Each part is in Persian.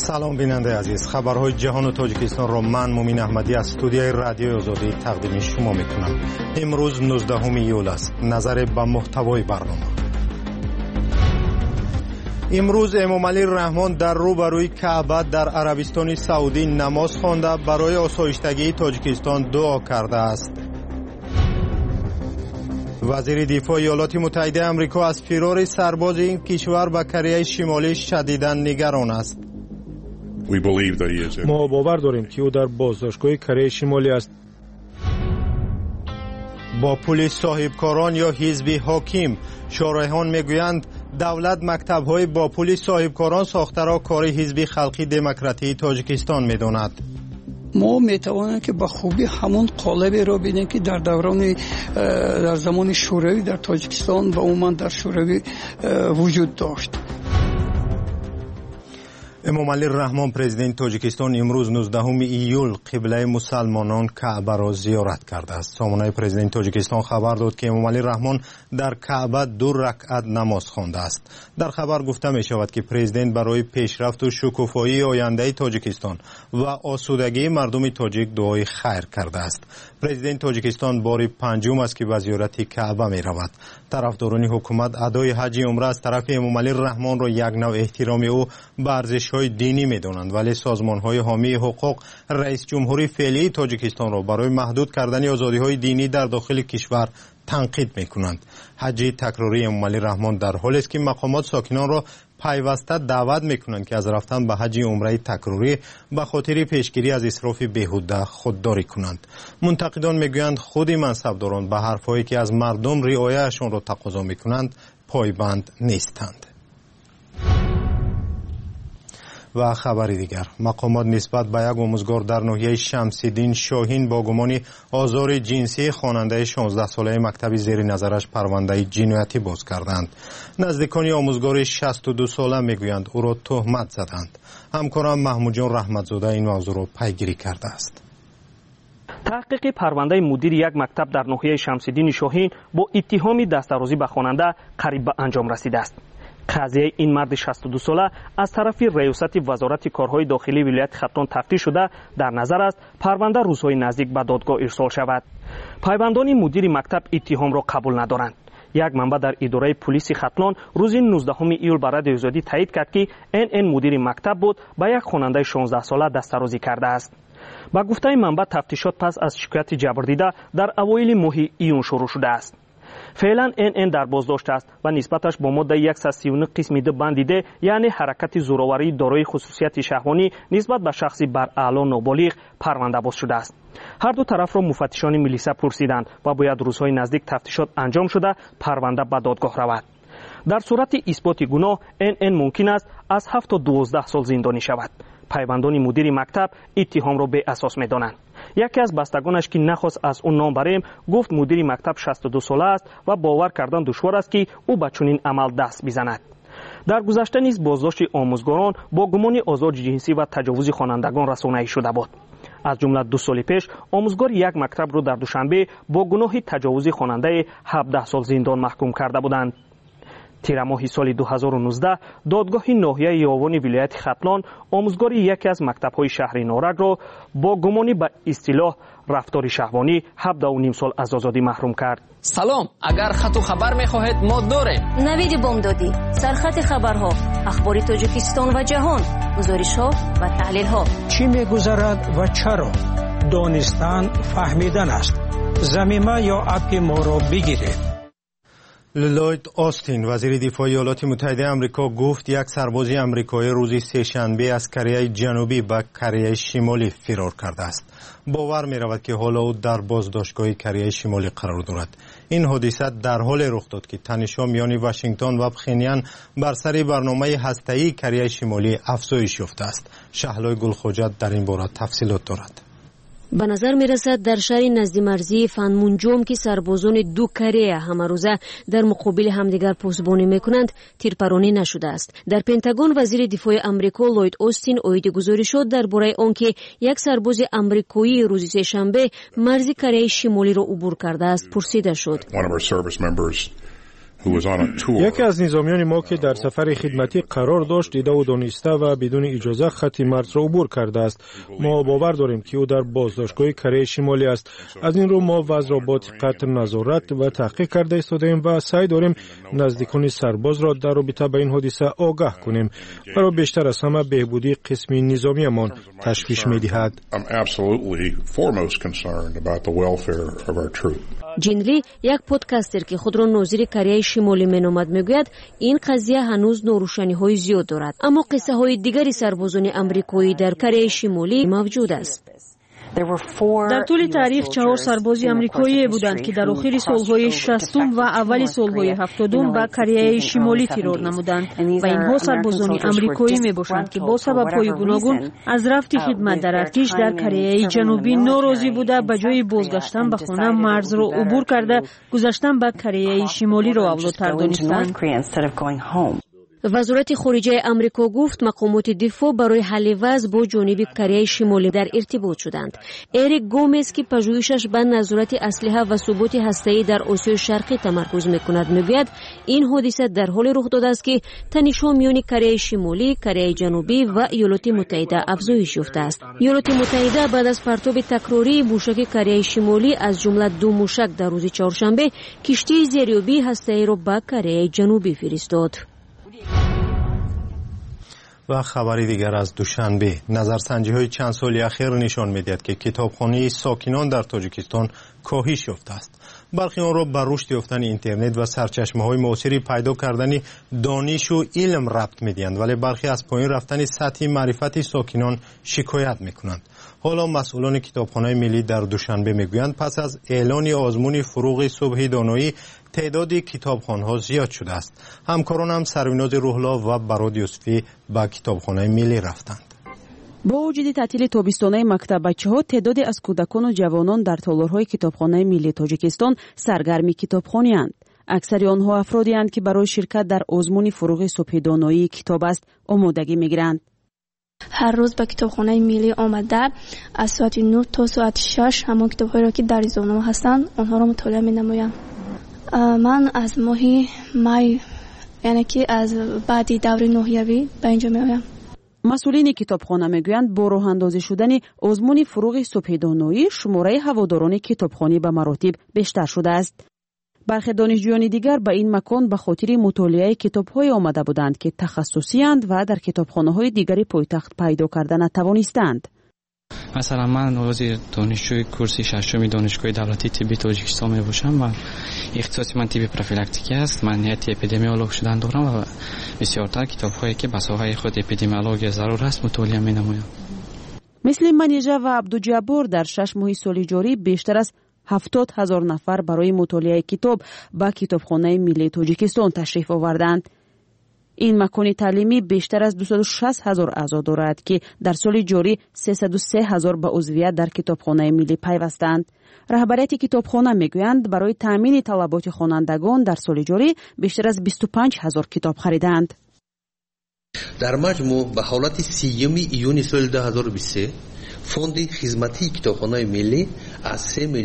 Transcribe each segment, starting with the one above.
سلام بیننده عزیز، خبرهای جهان و تاجیکستان را من مومین احمدی از استودیوی رادیوی آزادی تقدیم شما میکنم. امروز 19 ایول است. نظر به محتوای برنامه. امروز امام علی رحمان در روبروی کعبه در عربستان سعودی نماز خوانده برای آسایشتگی تاجیکستان دعا کرده است. وزیر دفاع ایالات متحده آمریکا از فرار سرباز این کشور به کره شمالی شدیداً نگران است. ما باور داریم که او در بازداشتگاه کره شمالی است. با پلیس صاحبکاران یا حزب حاکم، شارحان میگویند دولت مکتب‌های با پلیس صاحبکاران ساخته را کار حزب خلقی دموکراتی تاجیکستان می‌داند. ما میتوانیم که با خوبی همون قالبی را ببینیم که در زمان شوروی در تاجیکستان و عموما در شوروی وجود داشت. امام علی رحمان پرزیدنت تاجیکستان امروز 19 ایول قبله مسلمانان کعبه را زیارت کرده است. سامانه پرزیدنت تاجیکستان خبر داد که امام علی رحمان در کعبه 2 رکعت نماز خوانده است. در خبر گفته می شود که پرزیدنت برای پیشرفت و شکوفایی آینده تاجیکستان و آسودگی مردم تاجیک دعای خیر کرده است. پرزیدنت تاجیکستان بار پنجم است که به زیارت کعبه می رود. طرفداران حکومت ادای حج عمره از طرف امام علی رحمان را یک نوع احترام او به ارزش‌های دینی می‌دانند، ولی سازمان‌های حامی حقوق رئیس جمهوری فعلی تاجیکستان را برای محدود کردن آزادی‌های دینی در داخل کشور تنقید می‌کنند. حج تکراری امام علی رحمان در حالی است که مقامات ساکنان را پیوسته دعوت می‌کنند که از رفتن به حج عمره تکراری به خاطر پیشگیری از اسراف بیهوده خودداری کنند. منتقدان می‌گویند خود منصبداران به حرف‌هایی که از مردم رعایتشان را تقاضا می‌کنند پایبند نیستند. و خبری دیگر، مقامات نسبت به یک آموزگار در ناحیه شمس‌الدین شاهین با گمان آزار جنسی خواننده 16 ساله مکتب زیر نظرش پرونده جنایتی باز کردند. نزدیکان آموزگار 62 ساله میگویند او را تهمت زدند. همکارم محمود جان رحمتزاده این موضوع را پیگیری کرده است. تحقیق پرونده مدیر یک مکتب در ناحیه شمس‌الدین شاهین با اتهام دستاوردی به خواننده قریب به انجام رسیده است. قضیه این مرد 62 ساله از طرف ریاست وزارت کارهای داخلی ولایت ختلان تفتیش شده در نظر است پرونده روزهای نزدیک به دادگاه ارسال شود. پایبندان مدیر مکتب اتهام را قبول ندارند. یک منبع در اداره پلیس ختلان روز 19 ایول به رادیوی آزادی تایید کرد که این مدیر مکتب بود به یک خواننده 16 ساله دستاوردی کرده است. با گفته منبع تفتیشات پس از شکایت جبردیده در اوایل ماه ایون شروع شده است. فعلا این در بازداشت است و نسبتش با ماده 139 قسم 2 بند د یعنی حرکت زورآوری دارای خصوصیت شهوانی نسبت به شخصی بر اعلی نابالغ پرونده باز شده است. هر دو طرف را مفتشان ملیسا پرسیدند و باید روزهای نزدیک تفتیشات انجام شده پرونده به دادگاه رود. در صورت اثبات گناه این ممکن است از 7 تا 12 سال زندانی شود. پایبندان مدیر مکتب اتهام را به اساس می‌دانند. یکی از بستگانش که نخواست از اون نام بریم گفت مدیر مکتب 62 ساله است و باور کردن دشوار است که او به چنین عمل دست بزند. در گذشته نیز بازداشت آموزگاران با گمان آزار جنسی و تجاوز خوانندگان رسانه‌ای شده بود. از جمله 2 سال پیش آموزگار یک مکتب را در دوشنبه با گناه تجاوز خواننده 17 سال زندان محکوم کرده بودند. تیر ماه سال 2019 دادگاه ناحیه یاوان ولایت ختلان آموزگار یکی از مکتب‌های شهر نارنج را با گمان به اصطلاح رفتار شهوانی 17.5 سال از آزادی محروم کرد. سلام، اگر خط و خبر می‌خواهید ما داریم. نوید بامدادی، سرخط خبرها، اخبار تاجیکستان و جهان، گزارش‌ها و تحلیل‌ها. چی می‌گذرد و چرا؟ دانستن فهمیدن است. ضمیمه یا اپ ما را بگیرید. لوید آستین وزیر دفاع ایالات متحده آمریکا گفت یک سرباز آمریکایی روز سه‌شنبه از کره جنوبی به کره شمالی فرار کرده است. باور می رود که حالا او در بازداشتگاه کره شمالی قرار دارد. این حادثه در حال رخ داد که تنش‌ها میان واشنگتن و پخینیان بر سر برنامه هسته‌ای کره شمالی افزایش یافته است. شهلای گلخوجت در این باره تفصیلات دارد. به نظر می رسد در شهر نزد مرزی فنمونجوم که سربازان 2 کره همروزه در مقابل همدیگر پشتیبانی می کنند تیرپرانی نشده است. در پنتاگون وزیر دفاع آمریکا لوید آستین عاید گزارش شد درباره آنکه یک سرباز آمریکایی روز سه‌شنبه مرز کره شمالی را عبور کرده است پرسیده شد. یکی از نظامیان ما که در سفر خدمتی قرار داشت دیده و دانسته و بدون اجازه خط مرز را عبور کرده است. ما باور داریم که او در بازداشتگاه کره شمالی است. از این رو ما وضع را با دقت نظارت و تحقیق کرده ایستاده‌ایم و سعی داریم نزدیکان سرباز را در رابطه با این حادثه آگاه کنیم. برای بیشتر از همه بهبودی قسم نظامیمان تشویش می‌دهد. جین لی یک پادکستر که خود را ناظر کره شمالی مینامد میگوید این قضیه هنوز ناروشنی‌های زیاد دارد، اما قصه های دیگری سربازان آمریکایی در کره شمالی موجود است. در طول تاریخ 4 سرباز آمریکایی بودند که در آخر سالهای 60 و اول سالهای 70 به کره شمالی فرار نمودند و اینها سربازان آمریکایی میباشند که با سبب‌های گوناگون از رفت خدمت در ارتش در کره جنوبی ناراضی بوده به جای بازگشتن به خانه مرز را عبور کرده گذشتن به کره شمالی را اولوتر دانستند. وزارت خارجه آمریکا گفت مقامات دفاع برای حل وضع با جانب کره شمالی در ارتباط شدند. اریک گومز که پژوهشش به نظارت اسلحه و ثبات هسته‌ای در آسیای شرقی تمرکز می‌کند میگوید این حادثه در حال رخ داده است که تنش‌ها میان کره شمالی، کره جنوبی و ایالات متحده افزایش یافته است. ایالات متحده بعد از پرتاب تکراری موشک کره شمالی از جمله 2 موشک در روز چهارشنبه کشتی زیریابی هسته‌ای را به کره جنوبی فرستاد. و خبری دیگر از دوشنبه، نظرسنجی‌های چند سالی اخیر نشان می‌دهد که کتابخوانی ساکنان در تاجیکستان کاهش یافته است. برخی آن را بر رشد یافتن اینترنت و سرچشمه‌های معاصری پیدا کردن دانش و علم ربط می‌دهند، ولی برخی از پایین رفتن سطح معرفت ساکنان شکایت می‌کنند. حالا مسئولان کتابخانه ملی در دوشنبه میگویند پس از اعلان آزمون فروغ صبح دانایی تعداد کتابخانه‌ها زیاد شده است. همکاران هم سروناز روح‌الله و براد یوسفی به کتابخانه ملی رفتند. با وجود تعطیل تابستانه مکتب بچه‌ها تعدادی از کودکان و جوانان در تالارهای کتابخانه ملی تاجیکستان سرگرم کتابخوانی‌اند. اکثر آنها افرادی اند که برای شرکت در آزمون فروغ صبح دانایی کتاب است آمادگی می‌گیرند. هر روز به کتابخانه ملی آمده از ساعت 9 تا ساعت 6 همان کتاب‌هایی را که در روزنامه هستند آنها را مطالعه می‌نمایم. من از ماه می یعنی که از بعدی دور نهیوی به اینجا می‌آیم. مسئولین کتابخانه میگویند با راه اندازی شدن آزمون فروغ صبح دانایی شماره هواداران کتابخانه به مراتب بیشتر شده است. برخی دانشجویان دیگر به این مکان به خاطر مطالعه کتاب‌های آمده بودند که تخصصی اند و در کتابخانه‌های دیگری پایتخت پیدا کردن نتوانستند. مثلا من عضو دانشجوی کورس ششم دانشگاه دولتی طب تاجیکستان میباشم و اختصاص من طب پروفیلاکتیکی است. من نیت اپیدمیولوژ شدن دارم و بسیارتر کتاب‌هایی که به ساحه خود اپیدمیولوژی ضرور است مطالعه می‌نمایم. مثل منیژه و عبدالجبار در 6 ماه سال جاری بیشتر از 70,000 نفر برای مطالعه کتاب به کتابخانه ملی تاجیکستان تشریف آوردند. این مکان تعلیمی بیشتر از 260,000 اعضا دارد که در سال جاری 303,000 به عضویت در کتابخانه ملی پیوستند. رهبریت کتابخانه میگویند برای تامین طلبات خوانندگان در سال جاری بیشتر از 25,000 کتاب خریدند. در مجموع به حالت 3 ایون سال 2023 فوند خدمتی کتابخانه ملی از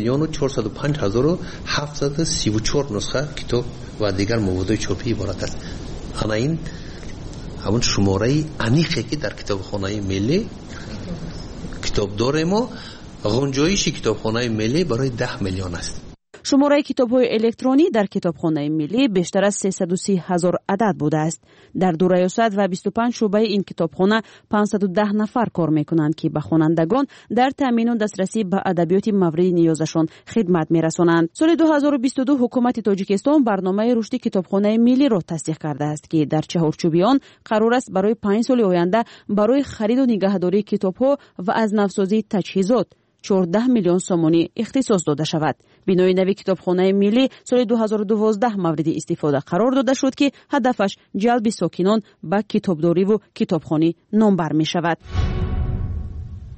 3,405,734 نسخه کتاب و دیگر مواد چاپی عبارت است. این همون شماره انیقی که در کتابخانه ملی کتاب داریم و غنجایش کتابخانه ملی برای 10 میلیون است. شماره کتاب‌های الکترونی در کتابخانه ملی بیشتر از 330,000 عدد بوده است. در 2 ریاست و 25 شعبه این کتابخانه 510 نفر کار می‌کنند که به خوانندگان در تامین و دسترسی به ادبیات مورد نیازشان خدمت می‌رسانند. سال 2022 حکومت تاجیکستان برنامه رشد کتابخانه ملی را تصدیق کرده است که در چهارچوب آن قرار است برای 5 سال آینده برای خرید و نگهداری کتاب‌ها و از نوسازی تجهیزات 14 میلیون سومانی اختصاص داده شود. بنای نوی کتابخانه ملی سال 2012 مورد استفاده قرار داده شد که هدفش جلب ساکنان به کتابداری و کتابخوانی نامبر می شود.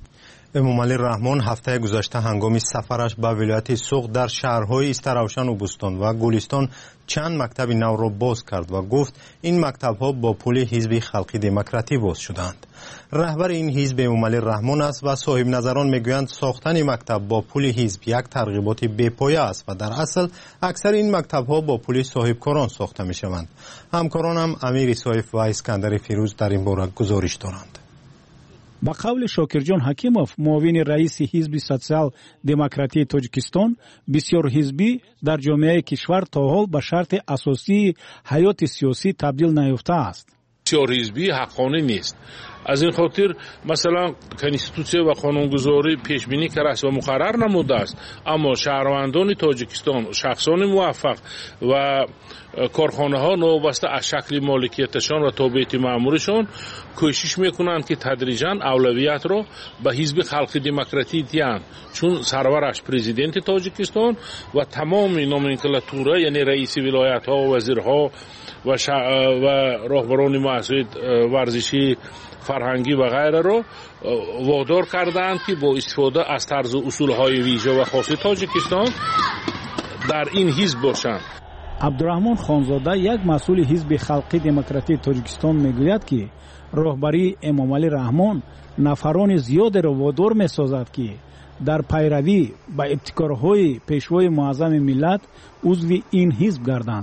امامعلی رحمان هفته گذشته هنگام سفرش به ولایت سوق در شهرهای استروشن و بوستان و گلستان چند مکتب نو را باز کرد و گفت این مکتب‌ها با پول حزب خلقی دموکراتی باز شدند. رهبر این حزب امامعلی رحمان است و صاحب نظران میگویند ساختن مکتب با پول حزب یک ترغیبات بی‌پایه است و در اصل اکثر این مکتب‌ها با پول صاحبکاران ساخته می‌شوند. همکارانم امیر سایف و اسکندر فیروز در این باره گزارش دارند. با قول شاکرجان حکیمов معاون رئیس حزب سوسیال دموکراتی تاجیکستان، بسیار حزبی در جامعه کشور تا حال به شرط اساسی حیات سیاسی تبدیل نیافته است. بسیار حزبی حقانه نیست. از این خاطر مثلا کنستیتوسیه و قانونگذاری پیش بینی کرده و مقرر نموده است، اما شهروندان تاجیکستان، شخصان موفق و کارخانه ها نوبسته از شکل مالکیتشان و تابعیت مامورشان کوشش میکنند که تدریجاً اولویت را به حزب خلقی دموکراتی دهند، چون سرورش پرزیدنت تاجیکستان و تمام نومنکلاتوره یعنی رئیس ولایت ها و وزیرها و راهبران مؤسسات ورزشی، فرهنگی و غیره را وادار کردند که با استفاده از طرز اصول های ویژه و خاص تاجیکستان در این حزب باشند. عبدالرحمن خانزاده یک مسئول حزب خلقی دموکراتی تاجیکستان میگوید که راهبری امامعلی رحمان نفران زیاد را وادار میسازد که در پیروی به ابتکارهای پیشوای معظم ملت عضو این حزب گردند.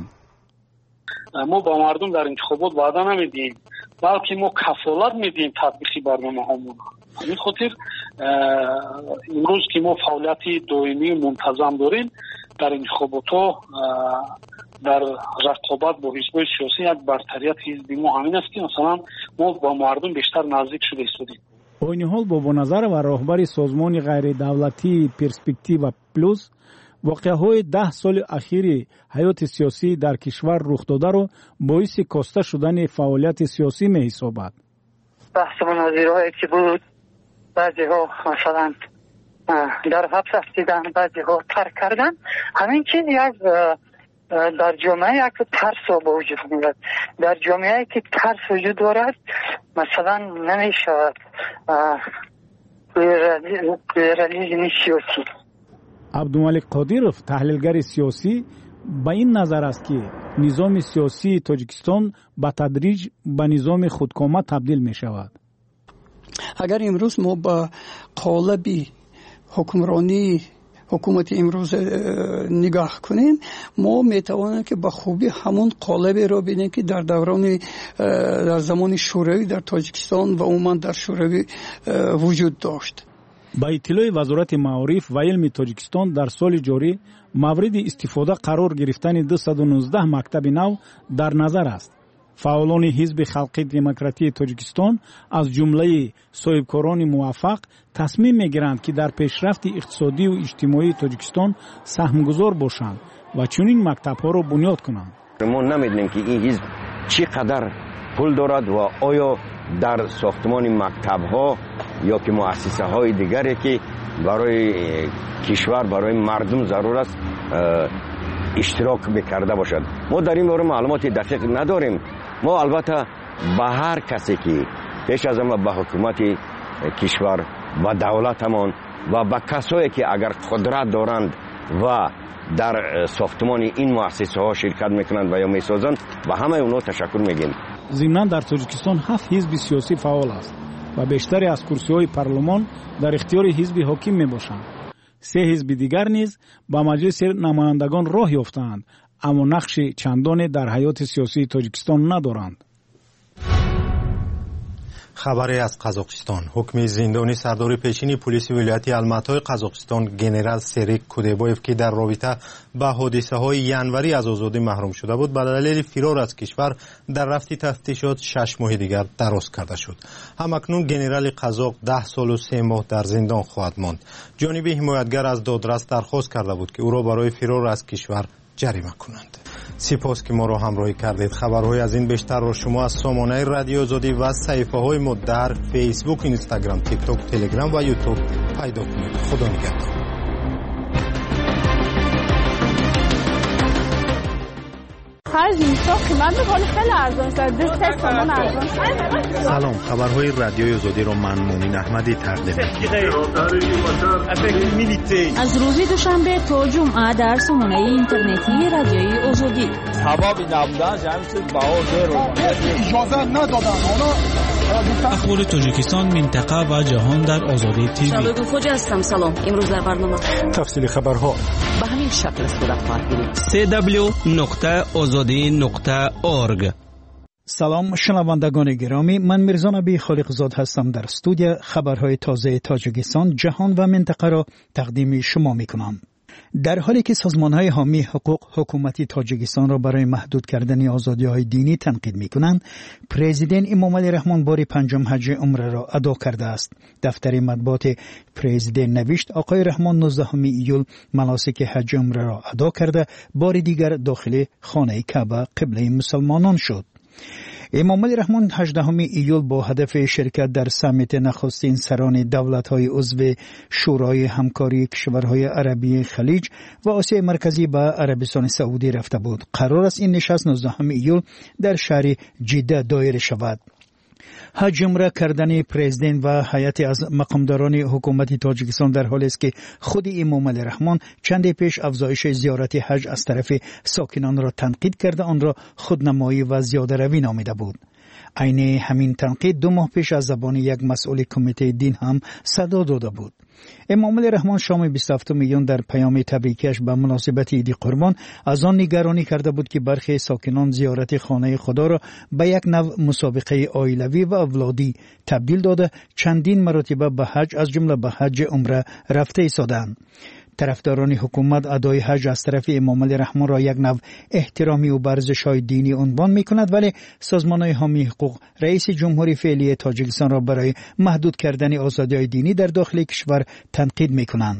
ما با مردم در انتخابات وعده نمیدیم، بلکه ما کفالت میدیم تطبیق برنامه هامون. همین خاطر امروز که ما فعالیت دائمی منتظم داریم در انتخابات ها، در رقابت با حزب سیاسی، یک برتریت حزبی ما همین است که مثلا ما با مردم بیشتر نزدیک شده ایستادیم. با این حال با نظر و راهبر سازمان غیر دولتی پرسپکتیو پلوس، واقعه‌های 10 سال اخیر حیات سیاسی در کشور رخ داده را باعث کاسته شدن فعالیت سیاسی می‌حسابد. بحث مناظره‌ای که بود، بعضی‌ها مثلا در حبس هستیدن، بعضی‌ها ترک کردن، همین چیز یک در جامعه یک ترس با وجود میاد. در جامعه که ترس وجود دارد مثلا نمی‌شود پلورالیسم سیاسی. عبدالملک قادیروف تحلیلگر سیاسی به این نظر است که نظام سیاسی تاجیکستان به تدریج به نظام خودکامه تبدیل می شود. اگر امروز ما با قالب حکمرانی حکومت امروز نگاه کنیم، ما میتوانیم که به خوبی همون قالب را ببینیم که در زمان شوروی در تاجیکستان و عموما در شوروی وجود داشت. با اطلاع وزارت معارف و علم تاجیکستان در سال جاری مورد استفاده قرار گرفتن 219 مکتب نو در نظر است. فعالان حزب خلقی دموکراتی تاجیکستان از جمله صاحبکاران موفق تصمیم میگیرند که در پیشرفت اقتصادی و اجتماعی تاجیکستان سهمگذار باشند و چنین مکتب‌ها را بنیاد کنند. ما نمیدونیم که این حزب چقدر پول دارد و آیا در ساختمان مکتب‌ها یا که مؤسسه‌های دیگری که برای کشور، برای مردم ضرور است اشتراک بکرده باشد. ما در این باره معلومات دقیق نداریم. ما البته به هر کسی که پیش از همه به حکومت کشور و دولتمان و به کسایی که اگر قدرت دارند و در ساختمان این مؤسسه‌ها شرکت میکنند و یا میسازند و همه اونا تشکر میگیم. ضمناً در تاجیکستان 7 حزب سیاسی فعال است و بیشتری از کرسی‌های پارلمان در اختیار حزب حاکم میباشند. 3 حزب دیگر نیز با مجلس نمایندگان راه یافتند، اما نقش چندانی در حیات سیاسی تاجیکستان ندارند. خبری از قزاقستان. حکم زندانی سردار پیشین پلیس ولایت الماتای قزاقستان گنرال سریک کودبایف که در رابطه با حادثه‌های ینوری از آزادی محروم شده بود به دلیل فرار از کشور در رفت تفتیشات 6 ماه دیگر دراز کرده شد. همکنون گنرال قزاق 10 سال و 3 ماه در زندان خواهد ماند. جانب حمایتگر از دادرس درخواست کرده بود که او را برای فرار از کشور جریمه کنند. سپاس که ما را همراهی کردید. خبرهای از این بیشتر را شما از سامانه رادیو آزادی و صفحه های ما در فیسبوک، اینستاگرام، تیک توک، تلگرام و یوتیوب پیدا کنید. خدا نگهدار. هر سلام، خبرهای رادیوی آزادی را من مومن احمدی تقدیم می‌کنم. از روز دوشنبه تا جمعه در سامانه اینترنتی رادیوی آزادی. سبب نبودن جمعیت باور اجازه ندادن. اخبار تاجیکستان، منطقه و جهان در آزادی تیوی. شالوی خوجا هستم. سلام. امروز در برنامه تفصیل خبرها به همین شکل صورت خواهد گرفت. www.azadi.org. سلام شنوندگان گرامی، من میرزا نبی خالقزاد هستم. در استودیو خبرهای تازه تاجیکستان، جهان و منطقه را تقدیم شما میکنم. در حالی که سازمان‌های حامی حقوق حکومتی تاجیکستان را برای محدود کردن آزادی‌های دینی تنقید می‌کنند، پرزیدنت امامعلی رحمان بار پنجم حج عمره را ادا کرده است. دفتر مطبوعات پرزیدنت نوشت آقای رحمان 19 ایول مناسک حج عمره را ادا کرده، بار دیگر داخل خانه کعبه قبله مسلمانان شد. امامعلی رحمان 18 ایول با هدف شرکت در سمیت نخستین سران دولت‌های عضو شورای همکاری کشورهای عربی خلیج و آسیای مرکزی به عربستان سعودی رفته بود. قرار است این نشست 19 ایول در شهر جده دایر شود. حج عمره کردن پرزیدنت و هیئت از مقامداران حکومت تاجیکستان در حالی است که خود امامعلی رحمان چند پیش افزایش زیارت حج از طرف ساکنان را تنقید کرده، آن را خودنمایی و زیاده روی نامیده بود. عین همین تنقید 2 ماه پیش از زبان یک مسئول کمیته دین هم صدا داده بود. امامعلی رحمان شام 27 میلیون در پیام تبریکش به مناسبت عید قربان از آن نگرانی کرده بود که برخی ساکنان زیارت خانه خدا را به یک نوع مسابقه عائلوی و اولادی تبدیل داده، چندین مرتبه به حج از جمله به حج عمره رفته ایستادند. طرفداران حکومت ادای حج از طرف امامعلی رحمان را یک نوع احترامی و ورزش‌های دینی عنوان می‌کند، ولی سازمان‌های حامی حقوق رئیس جمهوری فعلی تاجیکستان را برای محدود کردن آزادی‌های دینی در داخل کشور تنقید می‌کنند.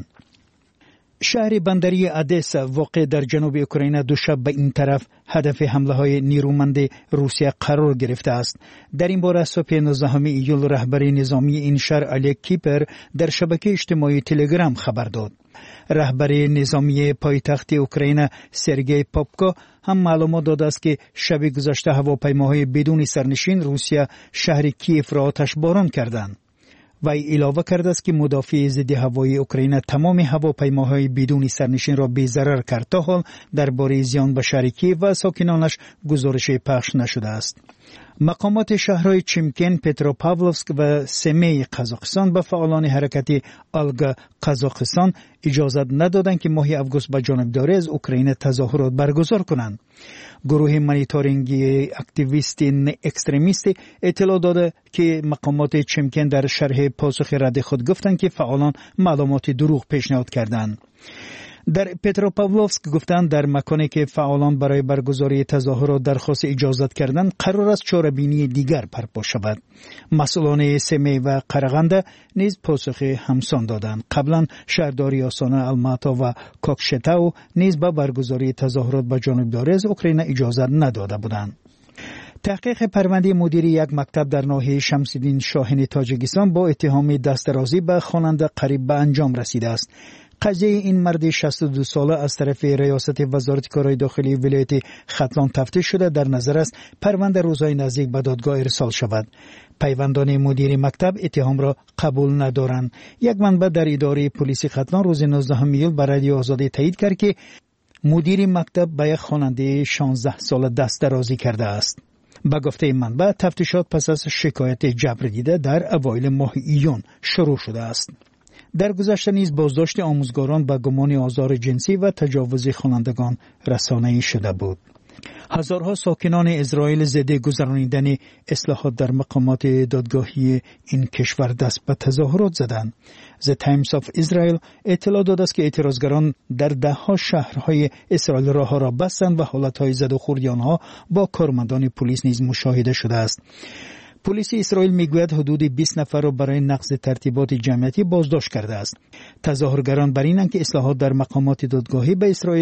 شهر بندری ادسا واقع در جنوب اوکراین دو شب به این طرف هدف حمله‌های نیرومند روسیه قرار گرفته است. در این باره صبح 19 ایول رهبر نظامی این شهر الک کیپر در شبکه اجتماعی تلگرام خبر داد. رهبر نظامی پایتخت اوکراین سرگئی پاپکو هم معلومات داده است که شب گذشته هواپیماهای بدون سرنشین روسیه شهر کیف را آتشباران کردند. وی علاوه کرده است که مدافع ضد هوایی اوکراین تمام هواپیماهای بدون سرنشین را بی‌ضرر کرد. تا حال درباره زیان به شهر کیف و ساکنانش گزارش پخش نشده است. مقامات شهرهای چیمکن، پتروپاولوسک و سمی قزاقستان به فعالان حرکت آلگا قزاقستان اجازه ندادند که ماه آگوست به جانبداری از اوکراین تظاهرات برگزار کنند. گروه مانیتورینگی اکتیویست اکستریمیست اطلاع داده که مقامات چیمکن در شرح پاسخ رد خود گفتند که فعالان معلومات دروغ پیشنهاد کردند. در پتروپاولوسک گفتند در مکانی که فعالان برای برگزاری تظاهرات درخواست اجازت کردند، قرار است چاره‌بینی دیگر برپا شود. مسئولان سمی و قرغنده نیز پاسخ همسان دادند. قبلا شهرداری آسانا، الماتا و کوکشتاو نیز به برگزاری تظاهرات به جانبداری از اوکراین اجازه نداده بودند. تحقیق پرونده مدیر یک مکتب در ناحیه شمس‌الدین شاهین تاجیکستان با اتهام دسترازی به خواننده قریب به انجام رسیده است. قضیه این مرد 62 ساله از طرف ریاست وزارت کارهای داخلی ولایت ختلان تفتیش شده. در نظر است پرونده روزهای نزدیک به دادگاه ارسال شود. پیوندان مدیر مکتب اتهام را قبول ندارند. یک منبع در اداره پلیس ختلان روز 19 ایول به رادیو آزادی تایید کرد که مدیر مکتب به یک خواننده 16 ساله دست درازی کرده است. به گفته منبع تفتیشات پس از شکایت جبر دیده در اوایل ماه ایون شروع شده است. در گذشته نیز بازداشت آموزگاران به گمان آزار جنسی و تجاوز خوانندگان رسانه‌ای شده بود. هزارها ساکنان اسرائیل ضد گذرانیدن اصلاحات در مقامات دادگاهی این کشور دست به تظاهرات زدند. The Times of Israel اطلاع داده است که اعتراضگران در ده‌ها شهرهای اسرائیل راه‌ها را بستند و حالت‌های زد و خوردی آنها با کارمندان پلیس نیز مشاهده شده است. پلیس اسرائیل میگوید حدود 20 نفر را برای نقض ترتیبات جمعیتی بازداشت کرده است. تظاهرگران بر اینند که اصلاحات در مقامات دادگاهی به اسرائیل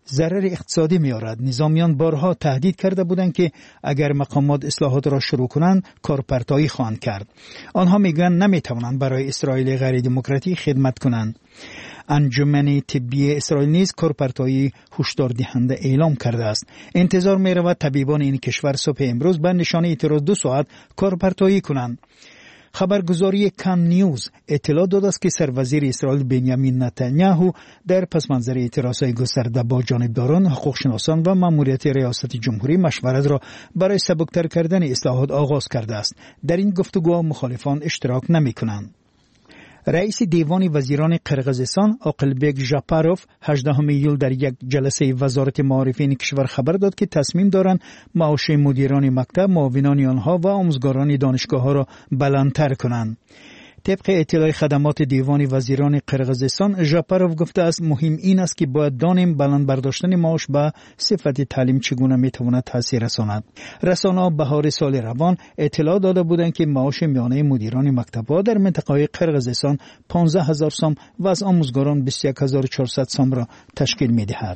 ضرر اقتصادی می‌آورد. نظامیان بارها تهدید کرده بودند که اگر مقامات اصلاحات را شروع کنند کارپرتایی خواهند کرد. آنها میگویند نمی‌توانند برای اسرائیل غیر دموکراتیک خدمت کنند. انجمن طبی اسرائیل نیز کارپرتایی هشدار دهنده اعلام کرده است. انتظار می‌رود طبیبان این کشور صبح امروز به نشانه اعتراض 2 ساعت کارپرتایی کنند. خبرگزاری کان نیوز اطلاع داده است که سروزیر اسرائیل بنیامین نتانیاهو در پس منظر اعتراضهای گسترده با جانبداران، حقوقشناسان و ماموریت ریاست جمهوری مشورت را برای سبکتر کردن اصلاحات آغاز کرده است. در این گفتگو مخالفان اشتراک نمی‌کنند. رئیس دیوان وزیران قرقیزستان عاقلبک ژاپاروف 18 ایول در یک جلسه وزارت معارفین کشور خبر داد که تصمیم دارند معاش مدیران مکتب، معاونان آنها و آموزگاران دانشگاه‌ها را بلندتر کنند. طبق اطلاع خدمات دیوان وزیران قرقیزستان، ژاپاروف گفته است مهم این است که باید دانیم بلند برداشتن معاش به صفت تعلیم چگونه میتواند تاثیر رساند. رسانه‌ها بهار سال روان اطلاع داده بودند که معاش میانه مدیران مکتب‌ها در منطقه قرقیزستان 15000 سوم و از آموزگاران 21400 سوم را تشکیل می‌دهد.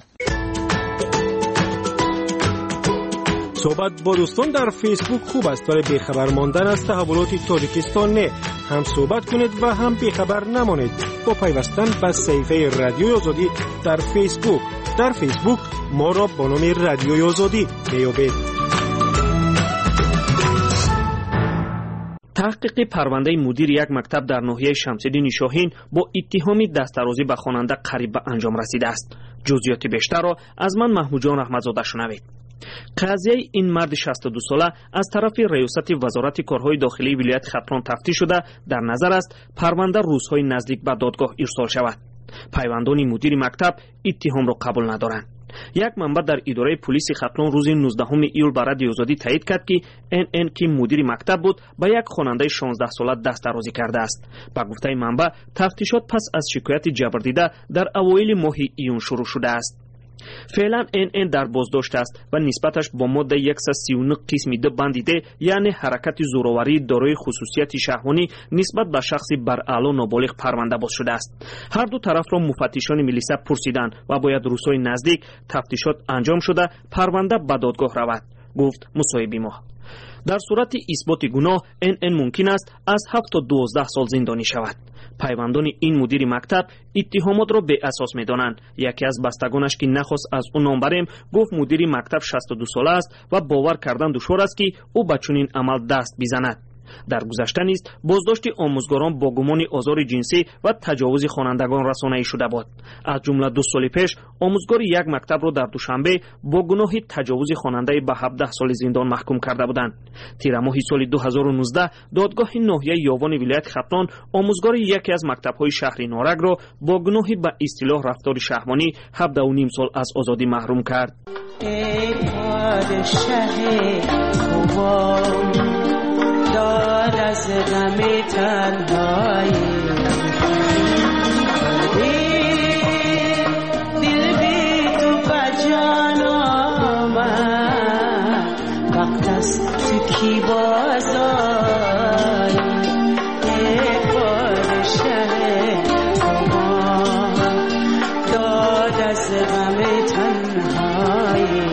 صحبت با دوستان در فیسبوک خوب است، ولی بیخبر ماندن از تحولات تاجیکستان نه. هم صحبت کنید و هم بیخبر نمانید با پیوستن به صفحه رادیوی آزادی در فیسبوک. در فیسبوک ما را با نام رادیوی آزادی بیابید. تحقیق پرونده مدیر یک مکتب در ناحیه شمس‌الدین شاهین با اتهامی دست‌درازی به خواننده قریب به انجام رسیده است. جزئیات بیشتر را از من محمود جان احمدزاده شنوید. قضیه این مرد 62 ساله از طرف ریاست وزارت کارهای داخلی ولایت خطران تفتیش شده در نظر است پرونده روزهای نزدیک به دادگاه ارسال شود. پیوندان مدیر مکتب اتهام را قبول ندارند. یک منبع در اداره پلیس خطران روز 19 ایول به رادیو آزادی تایید کرد که NN که مدیر مکتب بود به یک خواننده 16 ساله دست درازی کرده است. به گفته منبع تفتیشات پس از شکایت جبردیده در اوایل ماه ایون شروع شده است. فعلا NN در بازداشت است و نسبتش با ماده 139 قسم د بندیده یعنی حرکت زورآوری دارای خصوصیت شهوانی نسبت به شخصی بر اعلی نابالغ پرونده باز شده است. هر دو طرف را مفتشان ملیسا پرسیدند و باید روزهای نزدیک تفتیشات انجام شده پرونده به دادگاه رود، گفت مصاحبی ما. در صورت اثبات گناه NN ممکن است از 7 تا 12 سال زندانی شود. پیوندان این مدیر مکتب اتهامات را به اساس می‌دانند. یکی از بستگانش که نخواست از او نام بریم گفت مدیر مکتب 62 ساله است و باور کردن دشوار است که او به چنین عمل دست بزند. در گذشته نیز بازداشت آموزگاران با گمان آزار جنسی و تجاوز خوانندگان رسانه‌ای شده بود. از جمله 2 سال پیش آموزگار یک مکتب را در دوشنبه با گناه تجاوز خواننده به 17 سال زندان محکوم کرده بودند. تیر ماه سال 2019 دادگاه ناحیه یاوان ولایت خطران آموزگار یکی از مکتب‌های شهر نارنج را با گناه به اصطلاح رفتار شهوانی 17.5 سال از آزادی محروم کرد. داد از غم تنهایی دل بی تو بجان آمد وقت از تو کی بازایی یک پادشه داد از غم تنهایی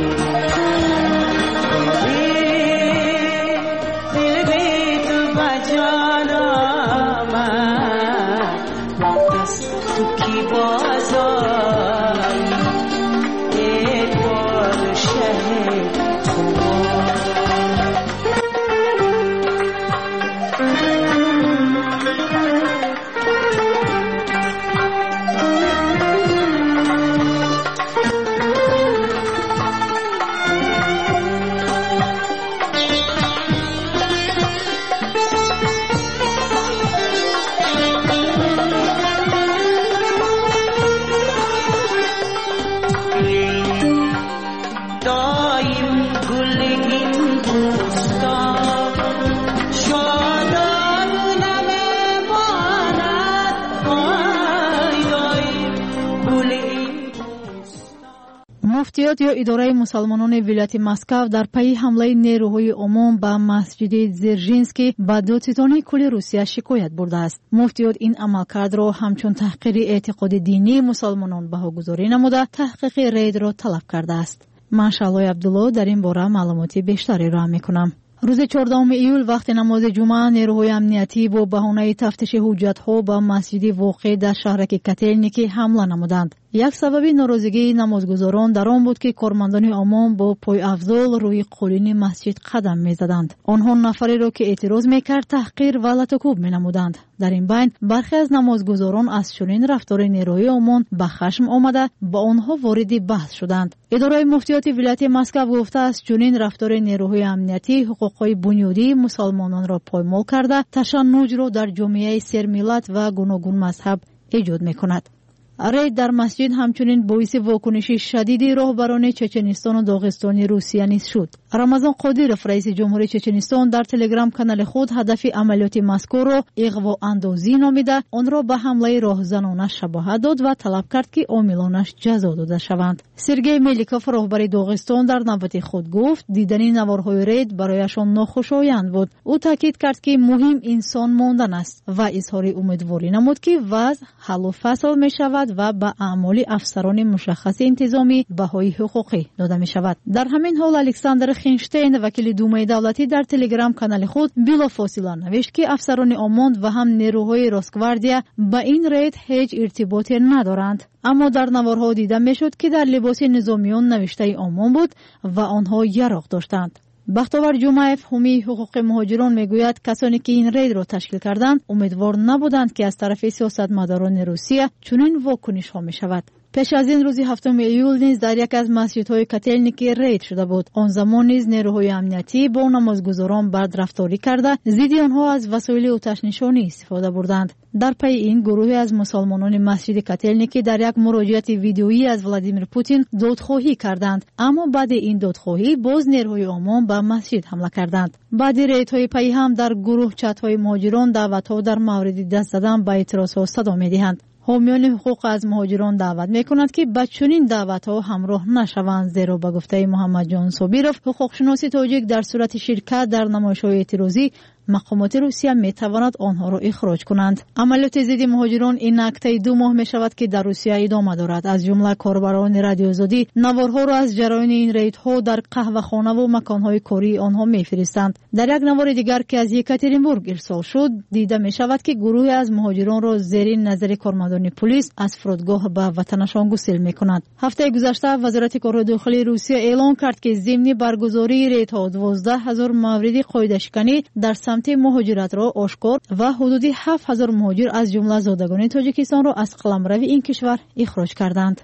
مفتیات یا اداره مسلمانان ولایت مسکو در پی حمله نیروهای عموم به مسجد زرژینسکی به دادستانی کل روسیه شکایت برده است. مفتیات این عملکرد را همچون تحقیر اعتقاد دینی مسلمانان بهاگذاری نموده تحقیق رید را طلب کرده است. من شعلای عبدالله در این باره معلوماتی بیشتری را میکنم. روز 14 ایول وقت نماز جمعه نیروهای امنیتی با بهانه تفتیش حجت‌ها به مسجد واقع در شهرک کاتلنیکی حمله نمودند. یک سبب ناراضگی نمازگزاران در آن بود که کارمندان عموم با پای افضل روی قالین مسجد قدم می‌زدند. آنها نفری را که اعتراض می‌کرد تحقیر و لطکوب می‌نمودند. در این بین برخی از نمازگزاران از چنین رفتار نیروهای عموم به خشم آمده با آنها وارد بحث شدند. اداره مفتیات ولایت مسکو گفته است چنین رفتار نیروهای امنیتی حقوق‌های بنیادی مسلمانان را پایمال کرده تشنج را در جامعه سرملت و گوناگون مذهب ایجاد می‌کند. رید در مسجد همچنین باعث واکنش شدید راهبران چچنستان و داغستان روسیه نیز شد. رمضان قادیروف رئیس جمهوری چچنستان در تلگرام کانال خود هدف عملیات مذکور را اغوا اندازی نامیده آن را به حمله راهزنانه شباهت داد و طلب کرد که عاملانش جزا داده شوند. سرگئی ملیکوف راهبر داغستان در نوبت خود گفت دیدن نوارهای رید برایشان ناخوشایند بود. او تاکید کرد که مهم انسان ماندن است و اظهار امیدواری نمود که وضع حل و فصل می شود و به اعمال افسران مشخص انتظامی بهای حقوقی داده می شود. در همین حال الکساندر خینشتین وکیل دومای دولتی در تلگرام کانال خود بلافاصله نوشت که افسران آموند و هم نیروهای روسگواردیا با این رید هیچ ارتباطی ندارند. اما در نوارها دیده می شد که در لباس نظامیان نوشته آمان بود و آنها یراق داشتند. بختاور جمعیف حامی حقوق مهاجران میگوید کسانی که این رید را تشکیل کردند امیدوار نبودند که از طرف سیاستمداران روسیه چنین واکنش ها می شود. پیش از این روز 7 ایول نیز در یک از مسجدهای کاتلنیکی رید شده بود. آن زمان نیز نیروهای امنیتی با نمازگزاران بدرفتاری کرده ضد آنها از وسایل آتش نشانی استفاده بردند. در پی این گروهی از مسلمانان مسجد کاتلنیکی در یک مراجعه ویدیویی از ولادیمیر پوتین دادخواهی کردند، اما بعد این دادخواهی باز نیروهای عموم به مسجد حمله کردند. بعد ریدهای پی هم در گروه چت‌های مهاجران دعوت‌ها در مورد دست زدن به اعتراض‌ها صدا می‌دهند. حامیان حقوق از مهاجران دعوت می‌کنند که با چنین دعوت‌ها همراه نشوند، زیرا به گفته محمد جان صابیروف حقوقشناس تاجیک در صورت شرکت در نمایش‌های اعتراضی مقامات روسیه می‌تواند آنها را اخراج کنند. عملیات ضد مهاجران این نکته 2 ماه می‌شود که در روسیه ادامه دارد. از جمله کاربران رادیو آزادی نوارها را از جریان این ریدها در قهوه‌خانه و مکان‌های کاری آنها می‌فرستند. در یک نوار دیگر که از یکاترینبورگ ارسال شد دیده می‌شود که گروهی از مهاجران را زیر نظر کارمندان پلیس از فرودگاه به وطنشان گسیل می‌کنند. هفته گذشته وزارت کار داخلی روسیه اعلام کرد که ضمن برگزاری ریدها 12000 مورد قاعده‌شکنی در سمت مهاجرت را آشکار و حدود 7000 مهاجر از جمله زادگان تاجیکستان را از قلمرو این کشور اخراج کردند.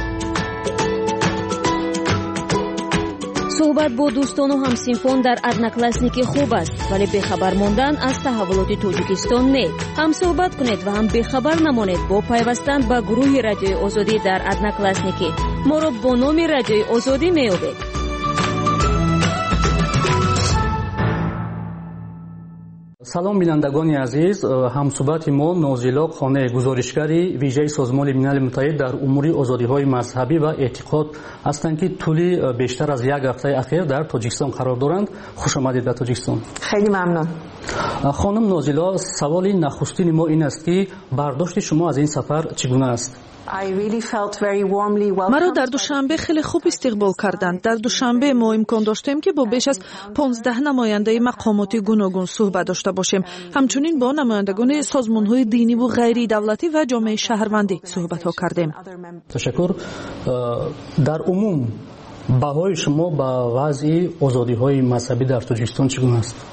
صحبت با دوستان و همسنفان در ادناکلاسنیکی خوب است، ولی بخبر ماندن از تحولات تاجیکستان نه. هم صحبت کنید و هم بخبر نمانید با پیوستن به گروه رادیوی آزادی در ادناکلاسنیکی. ما را با نام رادیوی آزادی می‌یابید. салом бинандагони азиз, ҳамсӯҳбати мо нозила хонаи гузоришгари вижаи созмони милали муттаҳид дар умури озодиҳои мазҳабӣ ва эътиқод ҳастанд ки тӯли бештар аз як ҳафтаи ахир дар тоҷикистон қарор доранд. хушомадед ба тоҷикистон. хеле мамнун. хонум нозила, саволи нахустини мо ин аст ки бардошти шумо аз ин сафар чӣ гуна аст? маро дар душанбе хеле хуб истиқбол карданд. дар душанбе мо имкон доштем ки бо беш аз 15 намояндаи мақомоти гуногун суҳбат дошта бошем. ҳамчунин бо намояндагони созмонҳои диниву ғайридавлатӣ ва ҷомеаи шаҳрвандӣ суҳбатҳо кардем. ташаккур. дар умум баҳои шумо ба вазъи озодиҳои мазҳабӣ дар тоҷикистон чӣ гуна аст?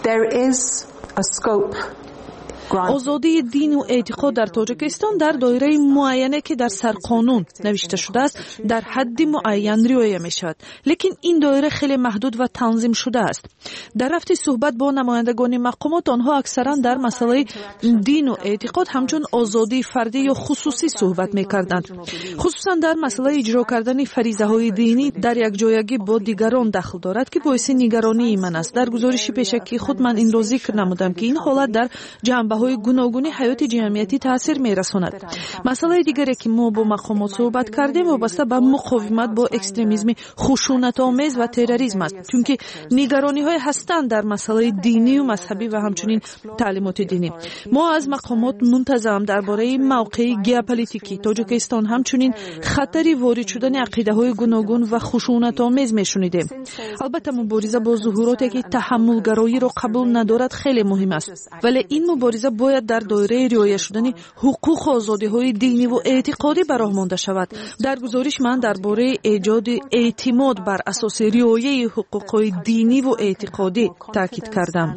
озодии дину эътиқод дар тоҷикистон дар доираи муайяне ки дар сарқонун навишта шудааст дар ҳадди муайян риоя мешавад, лекин ин доира хеле маҳдуд ва танзим шудааст. дар рафти суҳбат бо намояндагони мақомот онҳо аксаран дар масъалаи дину эътиқод ҳамчун озодии фардӣ ё хусусӣ суҳбат мекарданд. хусусан дар масъалаи иҷро кардани фаризаҳои динӣ дар якҷоягӣ бо дигарон дахл дорад ки боиси нигаронии ман аст. дар гузориши пешакии худ ман инро зикр намудам ки ин ҳолат дар ҷанбаҳои عقیده‌های گوناگون حیات جمعیتی تاثیر می‌رساند. مسئله دیگری که ما با مقامات صحبت کردیم وابسته به مقاومت با اکستریمیسم خشونت‌آمیز و تروریسم است، چون که نگرانی‌های هستند در مسائل دینی و مذهبی و همچنین تعلیمات دینی. ما از مقامات منتظم درباره موقع ژئوپلیتیکی تاجیکستان همچنین خطری وارد شدن عقیده‌های گوناگون و خشونت‌آمیز می‌شنیدیم. البته مبارزه با ظهوراتی که تحمل‌گرایی را قبول ندارد خیلی مهم است، ولی این مبارزه باید در دایره رعایت شدن حقوق و آزادی‌های دینی و اعتقادی به راه مانده شود. در گزارش من درباره ایجاد اعتماد بر اساس رعایت حقوق‌های دینی و اعتقادی تاکید کردم.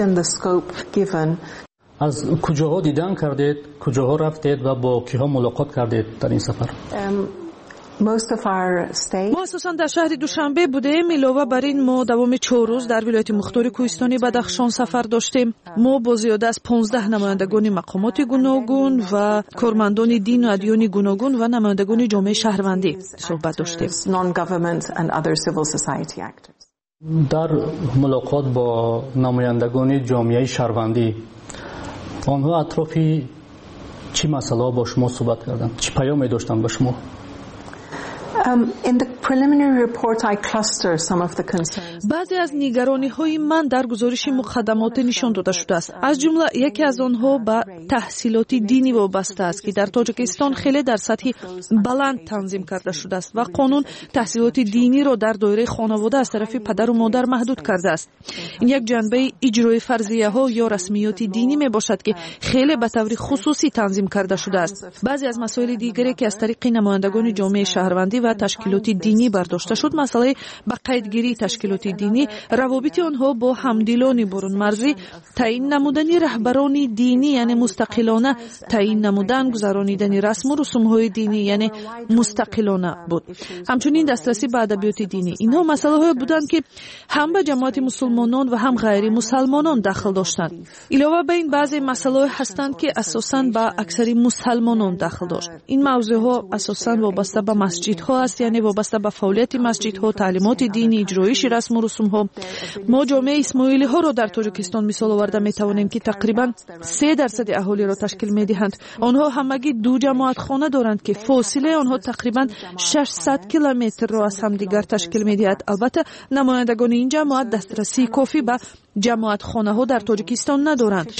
از کجاها دیدن کردید، کجاها رفتید و با کیها ملاقات کردید در این سفر؟ ما اساساً در شهر دوشنبه بودیم. علاوه بر این ما دوام 4 روز در ولایت مختار کوهستانی بدخشان سفر داشتیم. ما با زیاده از 15 نمایندگان مقامات گوناگون و کارمندان دین و ادیان گوناگون و نمایندگان جامعه شهروندی صحبت داشتیم. در ملاقات با نمایندگان جامعه شهروندی آنها اطرافی چی مسئله با شما صحبت کردند؟ چی پیامی داشتند با شما؟ بعضی از نگرانی‌های من در گزارش مقدمات نشان داده شده است. از جمله یکی از آنها به تحصیلات دینی وابسته است که در تاجیکستان خیلی در سطح بلند تنظیم کرده شده است و قانون تحصیلات دینی را در دایره خانواده از طرف پدر و مادر محدود کرده است. این یک جنبه اجرای فرضیه‌ها یا رسمیات دینی میباشد که خیلی به طور خصوصی تنظیم کرده شده است. بعضی از مسائل دیگری که از طریق نمایندگان جامعه شهروندی و تشکیلات دینی برداشته شد، مسئله با قیدگیری تشکیلات دینی، روابط آنها با همدلان برون مرزی، تعیین نمودن رهبران دینی یعنی مستقلانه تعیین نمودن، گذرانیدن رسم و رسوم‌های دینی یعنی مستقلانه بود. همچنین دسترسی به ادبیات دینی. اینها مسائلی بودند که هم به جماعت مسلمانان و هم غیر مسلمانان دخل داشتند. علاوه بر این بعضی مسائل هستند که اساساً به اکثر مسلمانان دخل داشت. این موضوعها اساساً وابسته به مسجدها است، یعنی وابسته به فعالیت مسجدها، تعلیمات دینی، اجرایش رسم و رسوم‌ها. ما جامعه اسماعیلی ها را در تاجیکستان مثال آورده می‌توانیم که تقریباً 3% اهالی را تشکیل می‌دهند. آنها همگی 2 جماعت خانه دارند که فاصله آنها تقریباً 600 کیلومتر را از همدیگر تشکیل می‌دهد. البته نمایندگان این جماعت دسترسی کافی به جماعت خانه ها در تاجیکستان ندارند.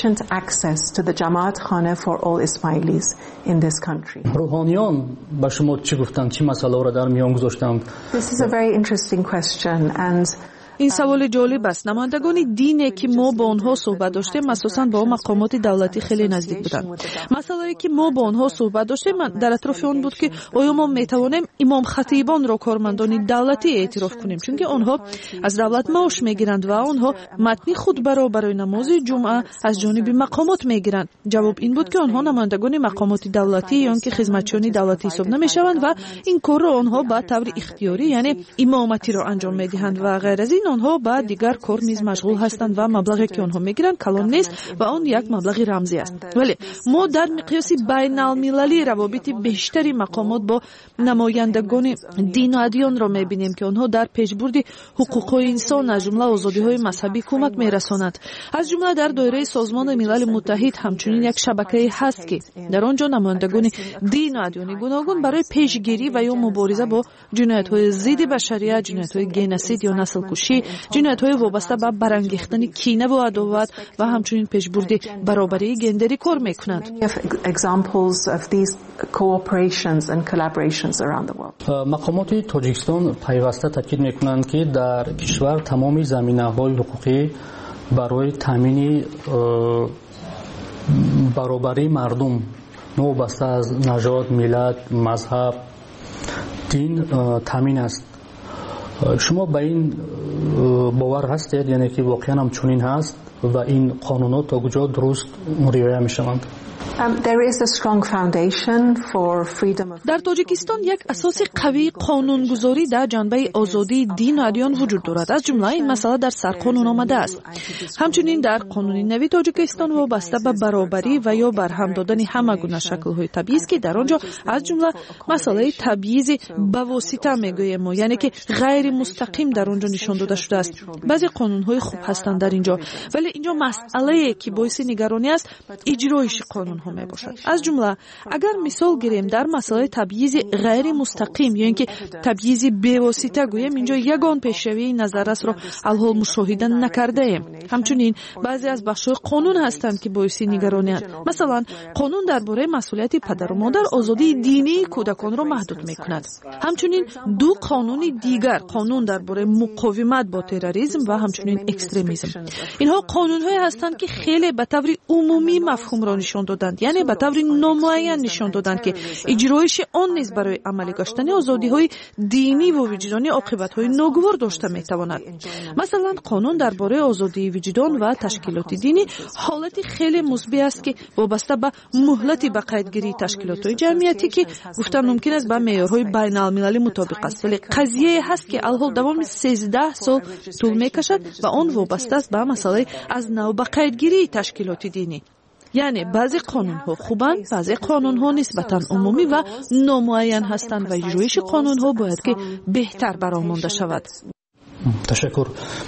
روحانیان به شما چی گفتند؟ چی مسئله را در میان گذاشتند؟ این سوال جالب است. نمایندگان دینی که ما با آنها صحبت داشتیم اساساً با مقامات دولتی خیلی نزدیک بودند. مسئله که ما با آنها صحبت داشتیم در اطراف آن بود که آیا ما میتوانیم امام خطیبان را کارمندان دولتی اعتراف کنیم، چون که آنها از دولت معاش میگیرند و آنها متن خطبه را برای نماز جمعه از جانب مقامات میگیرند. جواب این بود که آنها نمایندگان مقامات دولتی یا که خدمتچیان دولتی حساب نمیشوند و این کار را آنها به طور اختیاری یعنی امامتی را انجام میدهند و غیر از این آنها با دیگر کار نیز مشغول هستند و مبلغی که آنها میگیرند کلان نیست و آن یک مبلغ رمزی است. ولی ما در مقیاس بین المللی روابط بیشتری مقامات با نمایندگان دین و ادیان را میبینیم که آنها در پیشبرد حقوق انسان از جمله آزادی‌های مذهبی کمک میرسانند. از جمله در دایره سازمان ملل متحد همچنین یک شبکه هست که در آنجا نمایندگان دین و ادیان گوناگون برای پیشگیری و یا مبارزه با جنایت‌های ضد بشریت، جنایت‌های گنوسید یا نسل کشی، جنایت‌های وابسته به برانگیختن کینه و عداوت و همچنین پیشبرد برابری گندری کار می‌کنند. مقامات تاجیکستان پیوسته تاکید می‌کنند که در کشور تمام زمینه‌های حقوقی برای تامین برابری مردم نوبسته از نژاد، ملت، مذهب، دین تامین است. شما به این باور هستید یعنی که واقعا هم چنین هست و این قانونات تا کجا درست رعایت می‌شوند؟ در تاجیکستان یک اساس قوی قانونگذاری در جنبه آزادی دین و ادیان وجود دارد. از جمله این مسئله در سرقانون آمده است. همچنین در قانون نوی تاجیکستان وابسته به برابری و یا برهم دادن همه گونه شکل‌های تبعیض که در آنجا از جمله مسئله تبعیض به واسطه میگوییم ما، یعنی که غیر مستقیم در آنجا نشان داده شده است. بعضی قانون‌های خوب هستند در اینجا، ولی اینجا مسئله که باعث نگرانی است اجرایش قانون‌ها میباشد. از جمله اگر مثال گیریم در مسئله تبعیض غیر مستقیم یا اینکه تبعیض بی‌واسطه گوییم، اینجا یگان پیشروی نظررس را الحال مشاهده نکرده ایم. همچنین بعضی از بخش‌های قانون هستند که باعث نگرانی است. مثلا قانون درباره مسئولیت پدر و مادر آزادی دینی کودکان را محدود می‌کند. همچنین دو قانون دیگر، قانون درباره مقاومت با تروریسم و همچنین اکستریمیسم، اینها قانون‌هایی هستند که خیلی به طور عمومی مفهوم را نشان دادند، یعنی به طور نامعین نشان دادند که اجرایش آن نیز برای عملی گشتن آزادی‌های دینی و وجدانی عاقبت‌های ناگوار داشته می‌تواند. مثلا قانون درباره آزادی وجدان و تشکیلات دینی حالت خیلی مثبت است که وابسته به مهلت به قیدگیری تشکیلات‌های جمعیتی که گفتن ممکن است با معیارهای بین‌المللی مطابق است، ولی قضیه هست که الحال دوام 13 سال طول می‌کشد و آن وابسته است به مسئله از نو به قیدگیری تشکیلات دینی. یعنی بعضی قانون‌ها خوبند، بعضی قانون‌ها نسبتاً عمومی و نامعین هستند و اجرایش قانون‌ها باید که بهتر برآورده شود. تشکر.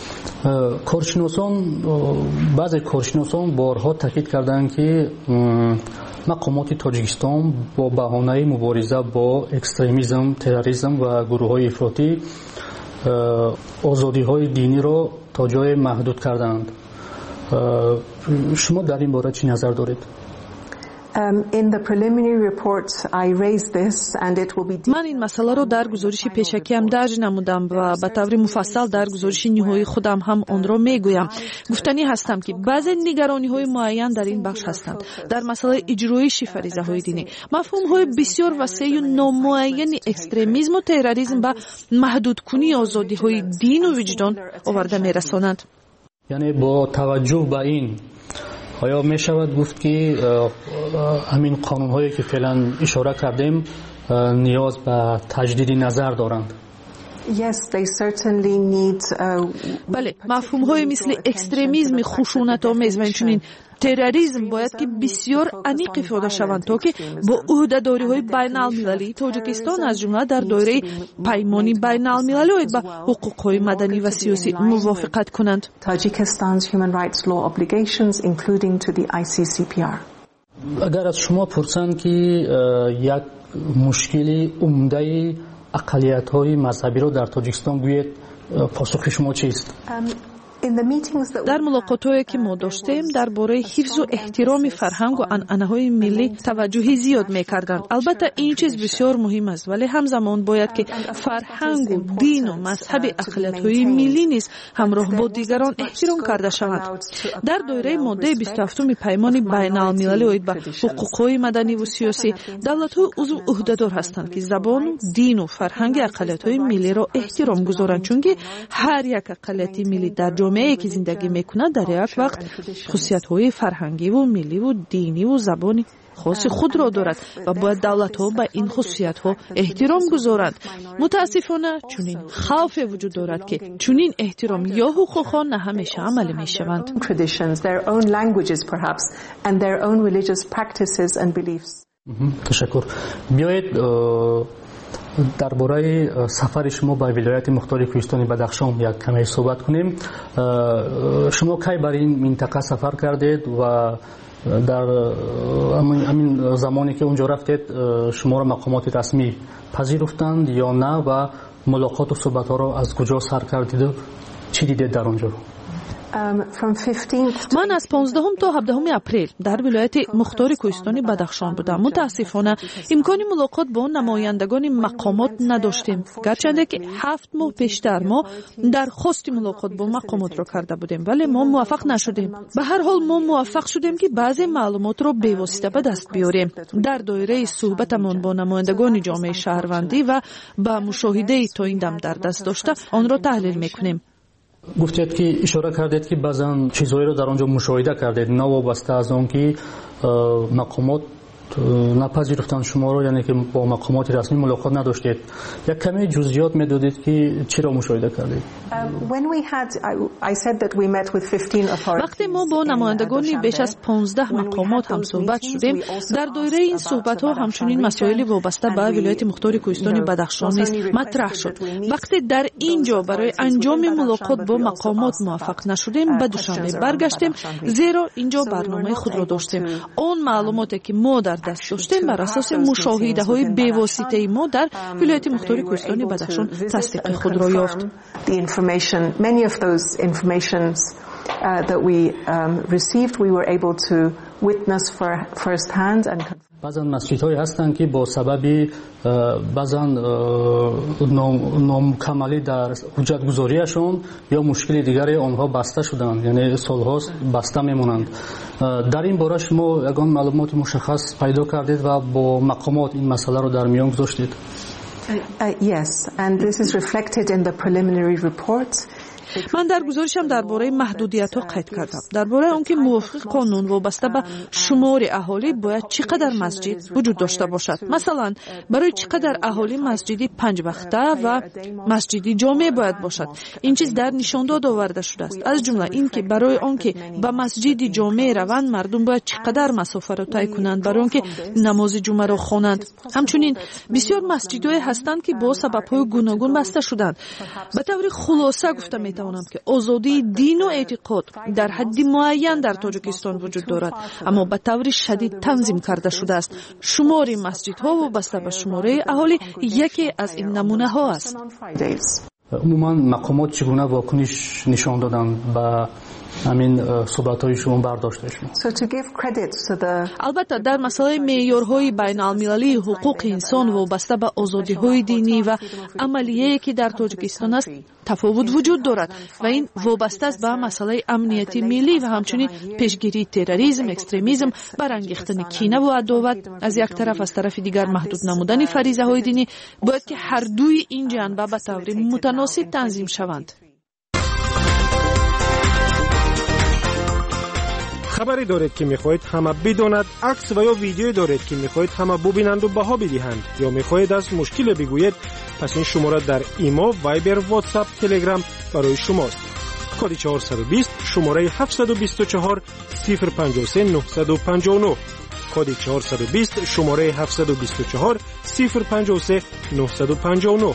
بعضی کارشناسان بارها تاکید کردند که مقامات تاجیکستان با بهانه مبارزه با اکستریمیسم، تروریسم و گروه‌های افراطی آزادی‌های دینی را تا جای محدود کردند. شما در این باره چی نظر دارید؟ من این مسئله را در گزارش پیشکی هم درج نمودم و به طور مفصل در گزارش نهایی خودم هم آن را میگویم. گفتنی هستم که بعضی نگرانی‌های معین در این بخش هستند. در مسئله اجرایش فریضه‌های دینی مفهوم‌های بسیار وسیع و نامعین اکستریمیسم و تروریسم به محدود کنی آزادی‌های دین و وجدان آورده می‌رسانند. یعنی با توجه به این آیا می شود گفت که همین قانون‌هایی که فعلا اشاره کردیم نیاز به تجدید نظر دارند؟ بله، مفهوم‌های مثل اکستریمیسم خشونت‌آمیز و همچنین تروریسم باید که بسیار عمیق استفاده شوند تا که با عهده‌داری‌های بین‌المللی تاجیکستان از جمله در دایره پیمان بین‌المللی و با حقوق‌های مدنی و سیاسی موافقت کنند. اگر از شما پرسند که یک مشکل عمده اقلیت‌های مذهبی را در تاجیکستان گویید، پاسخ شما چیست؟ در ملاقات‌هایی که ما داشتیم درباره حفظ و احترام فرهنگ و عنعنه‌های ملی توجه زیاد می‌کردند. البته این چیز بسیار مهم است، ولی همزمان باید که فرهنگ و دین و مذهب اقلیت‌های ملی نیز همراه با دیگران احترام کرده شوند. در دایره ماده 27 پیمان بین‌المللی اوید به حقوق‌های مدنی و سیاسی، دولت‌های عضو عهده‌دار هستند که زبان، دین و فرهنگ اقلیت‌های ملی را احترام گذارند، چون که هر یک اقلیت ملی در جامعه‌ای که زندگی می‌کند در یک وقت خصوصیت‌های فرهنگی و ملی و دینی و زبانی خاص خود را دارد و باید دولت‌ها به این خصوصیت‌ها احترام گذارند. متاسفانه چنین خوف وجود دارد که چنین احترام یا حقوق‌ها نه همیشه عملی می‌شوند. تشکر. بیایید درباره سفر شما به ولایت مختار کوهستان بدخشان یک کمی صحبت کنیم. شما کی بر این منطقه سفر کردید و در همین زمانی که اونجا رفتید شما را مقامات رسمی پذیرفتند یا نه و ملاقات و صحبت ها را از کجا سر کردید و چی دیدید در اونجا؟ من از 15 تا 17 اپریل در ولایت مختار کوهستان بدخشان بودم. متاسفانه امکان ملاقات با نمایندگان مقامات نداشتیم، گرچه که 7 ماه پیشتر ما درخواست ملاقات با مقامات را کرده بودیم ولی ما موفق نشدیم. به هر حال ما موفق شدیم که بعضی معلومات را به واسطه به دست بیاریم. در دایره صحبتمان با نمایندگان جامعه شهروندی و با مشاهده تا این دم در دست داشته آن را تحلیل میکنیم. گفتید که اشاره کردید که بعضن چیزهایی رو در آنجا مشاهده کردید نه وابسته از آن که مقامات نپذیرفتن شما رو، یعنی که با مقامات رسمی ملاقات نداشتید. یک کمی جزئیات میدادید که چی را مشاهده کردید؟ وقتی ما با نمایندگان بیش از 15 مقامات هم صحبت شدیم، در دایره این صحبت ها همچنین مسائل وابسته به ولایت مختار کوهستان بدخشان نیز مطرح شد. وقتی در اینجا برای انجام ملاقات با مقامات موفق نشدیم، به دوشنبه برگشتیم، زیرا اینجا برنامه خود را داشتیم. آن معلوماتی که ما در دست داشتیم بر اساس مشاهده های بی‌واسطه ما در ولایت مختار کوهستان بدخشان تصدیق خود را یافت. Many of those informations that we received, we were able to witness first hand and بعضن مسجدهایی هستند که با سبب بعضن نامکمالی در حجت گذاریشون یا مشکل دیگری آنها بسته شدند، یعنی سالهاست بسته میمونند. در این باره شما یگان معلومات مشخص پیدا کردید و با مقامات این مسئله رو در میان گذاشتید؟ Yes, and this is reflected in the preliminary report. من در گزارشم درباره محدودیت‌ها قید کردم. درباره آنکه موافق قانون وابسته به شمار اهالی باید چقدر مسجد وجود داشته باشد. مثلا برای چقدر اهالی مسجدی 5 وقته و مسجدی جامع باید باشد. این چیز در نشانداد آورده شده است. از جمله اینکه برای آنکه به مسجدی جامع روند مردم باید چقدر مسافت را طی کنند برای آنکه نماز جمعه را خوانند. همچنین بسیار مسجدهای هستند که با سبب‌های گوناگون بسته شدند. به طور خلاصه گفتم که آزادی دین و اعتقاد در حد معین در تاجیکستان وجود دارد، اما به طور شدید تنظیم کرده شده است. شمار مسجدها وابسته به شماره اهالی یکی از این نمونه ها است. عموما مقامات چگونه واکنش نشان دادن به همین صحبت‌های شما برداشته شما؟ البته در مسئله معیارهای بین المللی حقوق انسان وابسته به آزادی‌های دینی و عملیه‌ای که در تاجیکستان است تفاوت وجود دارد و این وابسته است به مسئله امنیتی ملی و همچنین پیشگیری تروریسم، اکستریمیسم، برانگیختن کینه و عداوت از یک طرف، از طرف دیگر محدود نمودن فریضه‌های دینی باید که هر دوی این جنبه به طور متناسب تنظیم شوند. خبری دارید که میخواهید همه بداند، عکس و یا ویدیویی دارید که میخواهید همه ببینند و بها بدهند، یا میخواهید از مشکل بگویید، پس این شماره در ایما، وایبر، واتساپ، تلگرام برای شماست. کد 420 شماره 724 053 959. کد 420 شماره 724 053 959.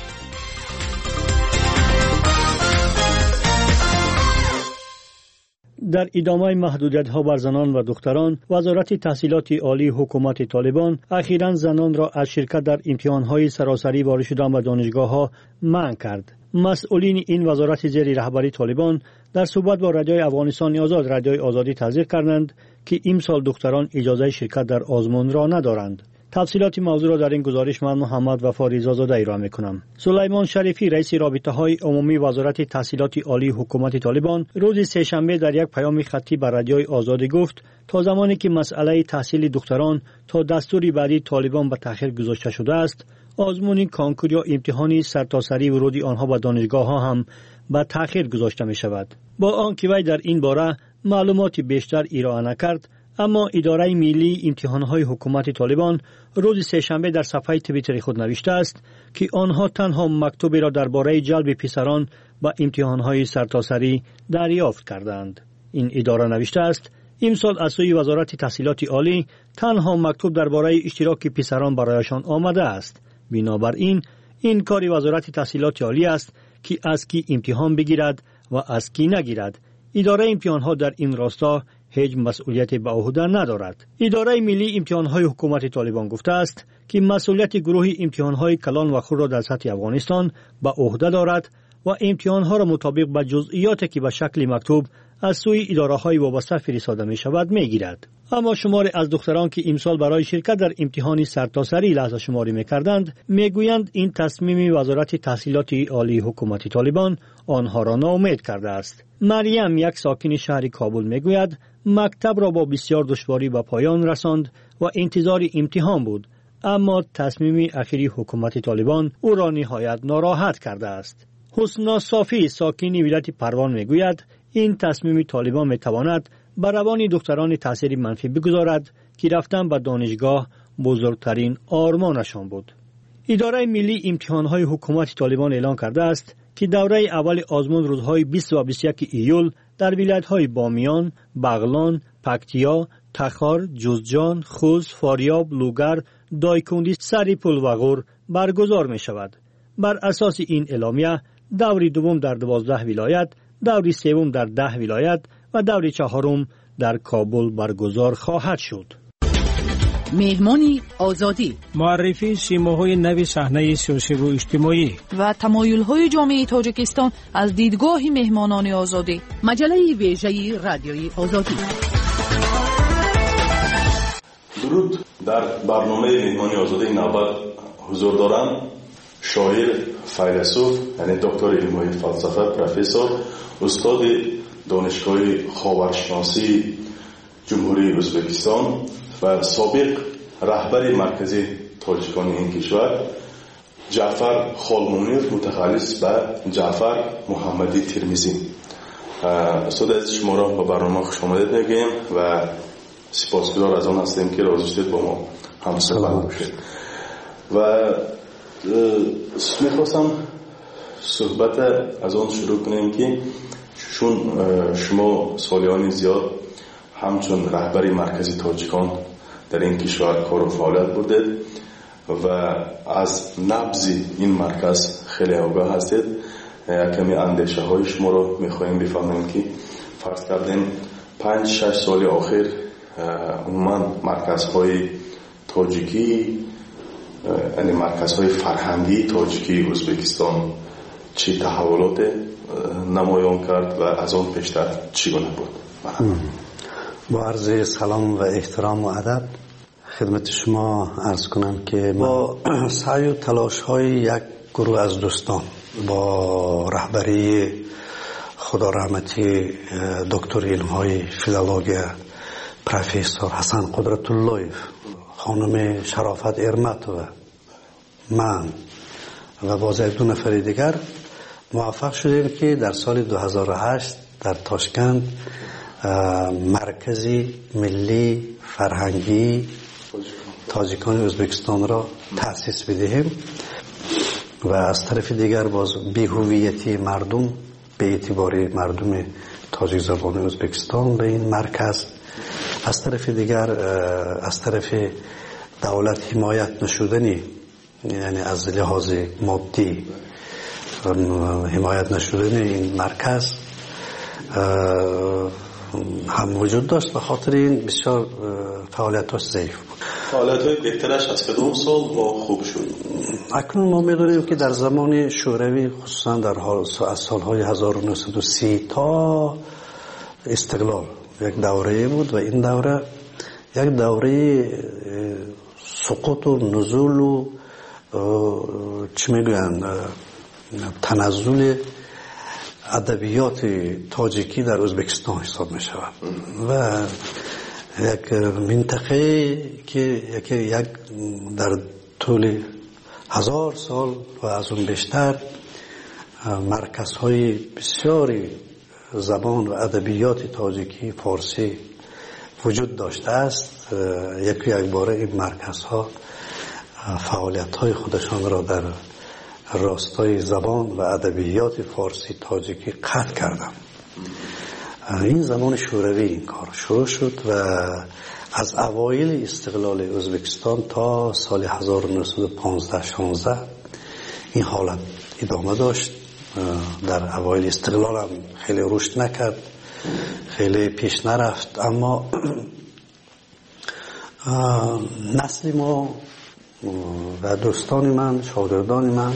در ادامه محدودیت‌ها بر زنان و دختران، وزارت تحصیلات عالی حکومت طالبان اخیراً زنان را از شرکت در امتحان‌های سراسری وارد شدن به دانشگاه‌ها منع کرد. مسئولین این وزارت زیر رهبری طالبان در صحبت با رادیوی افغانستان آزاد، رادیوی آزادی تذکر کردند که امسال دختران اجازه شرکت در آزمون را ندارند. تفصیلات موضوع را در این گزارش من محمد وفا رضازاده ارائه می‌کنم. سلیمان شریفی رئیس رابطه‌های عمومی وزارت تحصیلات عالی حکومت طالبان روز سه‌شنبه در یک پیام خطی بر رادیوی آزادی گفت تا زمانی که مسئله تحصیل دختران تا دستور بعدی طالبان به تأخیر گذاشته شده است، آزمون کانکور یا امتحان سرتاسری ورودی آنها به دانشگاه‌ها هم به تأخیر گذاشته می‌شود. با آنکه وی در این باره معلومات بیشتر ارائه نکرد، اما اداره ملی امتحانات حکومت طالبان روز سه‌شنبه در صفحه توییتر خود نوشته است که آنها تنها مکتوبی را درباره جلب پسران به امتحانات سرتاسری دریافت کردند. این اداره نوشته است امسال از سوی وزارت تحصیلات عالی تنها مکتوب درباره اشتراک پسران برایشان آمده است. بنابراین این کار وزارت تحصیلات عالی است که از کی امتحان بگیرد و از کی نگیرد. اداره امتحانات در این راستا هیچ مسئولیت به عهده ندارد. اداره ملی امتحانات حکومت طالبان گفته است که مسئولیت گروه امتحانات کلان و خور را در سطح افغانستان به عهده دارد و امتحانات را مطابق به جزئیاتی که به شکل مکتوب از سوی اداره‌های وابسته فرستاده می‌شود می‌گیرد. اما شمار از دختران که امسال برای شرکت در امتحان سرتاسری لحظه شماری می‌کردند می‌گویند این تصمیم وزارت تحصیلات عالی حکومت طالبان آنها را ناامید کرده است. مریم، یک ساکن شهر کابل، می‌گوید مکتب را با بسیار دشواری به پایان رساند و انتظار امتحان بود، اما تصمیم اخیری حکومت طالبان او را نهایت ناراحت کرده است. حسنا صافی ساکن ولایت پروان میگوید این تصمیم طالبان میتواند بر روان دختران تاثیر منفی بگذارد که رفتن به دانشگاه بزرگترین آرمانشان بود. اداره ملی امتحانهای حکومت طالبان اعلان کرده است که دوره اول آزمون روزهای 20 و 21 ایول در ولایت‌های بامیان، بغلان، پکتیا، تخار، جوزجان، خوست، فاریاب، لوگر، دایکندی، سریپول و غور برگزار می شود. بر اساس این اعلامیه دوره دوم در 12 ولایت، دوره سوم در 10 ولایت و دوره چهارم در کابل برگزار خواهد شد. مهمانی آزادی، معرفی سیماهای نو صحنه سیاسی و اجتماعی و تمایل‌های جامعه تاجیکستان از دیدگاه مهمانان آزادی. مجله ویژه رادیوی آزادی. درود. در برنامه مهمانی آزادی نوبت حضور دارم شاعر، فیلسوف، یعنی دکتر علوم فلسفه، پروفسور، استاد دانشگاه خاورشناسی جمهوری ازبکستان و سابق رهبر مرکزی تاجیکان این کشور جعفر خالمونیر، متخصص به جعفر محمدی ترمیزی. استاد عزیز شما را به برنامه خوش آمدید میگیم و سپاسگزار از آن هستیم که راضی شدید با ما همصحبت باشید. و میخواستم صحبت از آن شروع کنیم که چون شما سالیان زیاد همچون رهبری مرکزی تاجیکان در این کشور کار و فعالیت بودید و از نبض این مرکز خیلی آگاه هستید، کمی اندیشه های شما رو میخواهیم بفهمیم که فرض کردیم 5-6 سال آخر عموما مرکزهای تاجیکی، یعنی مرکزهای فرهنگی تاجیکی ازبکستان چه تحولات نمایان کرد و از آن پیشتر چگونه بود؟ با عرض سلام و احترام و ادب خدمت شما عرض کنم که با سعی و تلاش های یک گروه از دوستان با رهبری خدا رحمتی دکتر علم های فیلولوژی پروفسور حسن قدرت‌الله، خانم شرافت ارمت و من و باز 2 نفر دیگر موفق شدیم که در سال 2008 در تاشکند مرکزی ملی فرهنگی تاجیکان ازبکستان را تأسیس بدهیم و از طرف دیگر باز بی‌هویتی مردم به اعتبار مردم تاجیک زبان ازبکستان به این مرکز، از طرف دیگر از طرف دولت حمایت نشدنی، یعنی از لحاظ مادی حمایت نشدن این مرکز هم وجود داشت. به خاطر این بسیار فعالیتاش ضعیف بود. فعالیت‌های بهترش از کدام سال با خوب شد؟ اکنون ما می‌دونیم که در زمان شوروی خصوصا در از سال‌های 1930 تا استقلال یک دوره بود و این دوره یک دوره سقوط و نزول و چی میگویند تنزل ادبیات تاجیکی در ازبکستان حساب می شود و یک منطقه که یک در طول 1000 سال و از اون بیشتر مرکزهای بسیاری زبان و ادبیات تاجیکی فارسی وجود داشته است. یک باره این مرکزها فعالیت‌های خودشان را در راستای زبان و ادبیات فارسی تاجیکی قطع کردند. این زمان شوروی این کار شروع شد و از اوایل استقلال ازبکستان تا سال 1915-16 این حالت ادامه داشت. در اوایل استقلال هم خیلی رشد نکرد، خیلی پیش نرفت، اما نسل ما و دوستان من، شاگردان من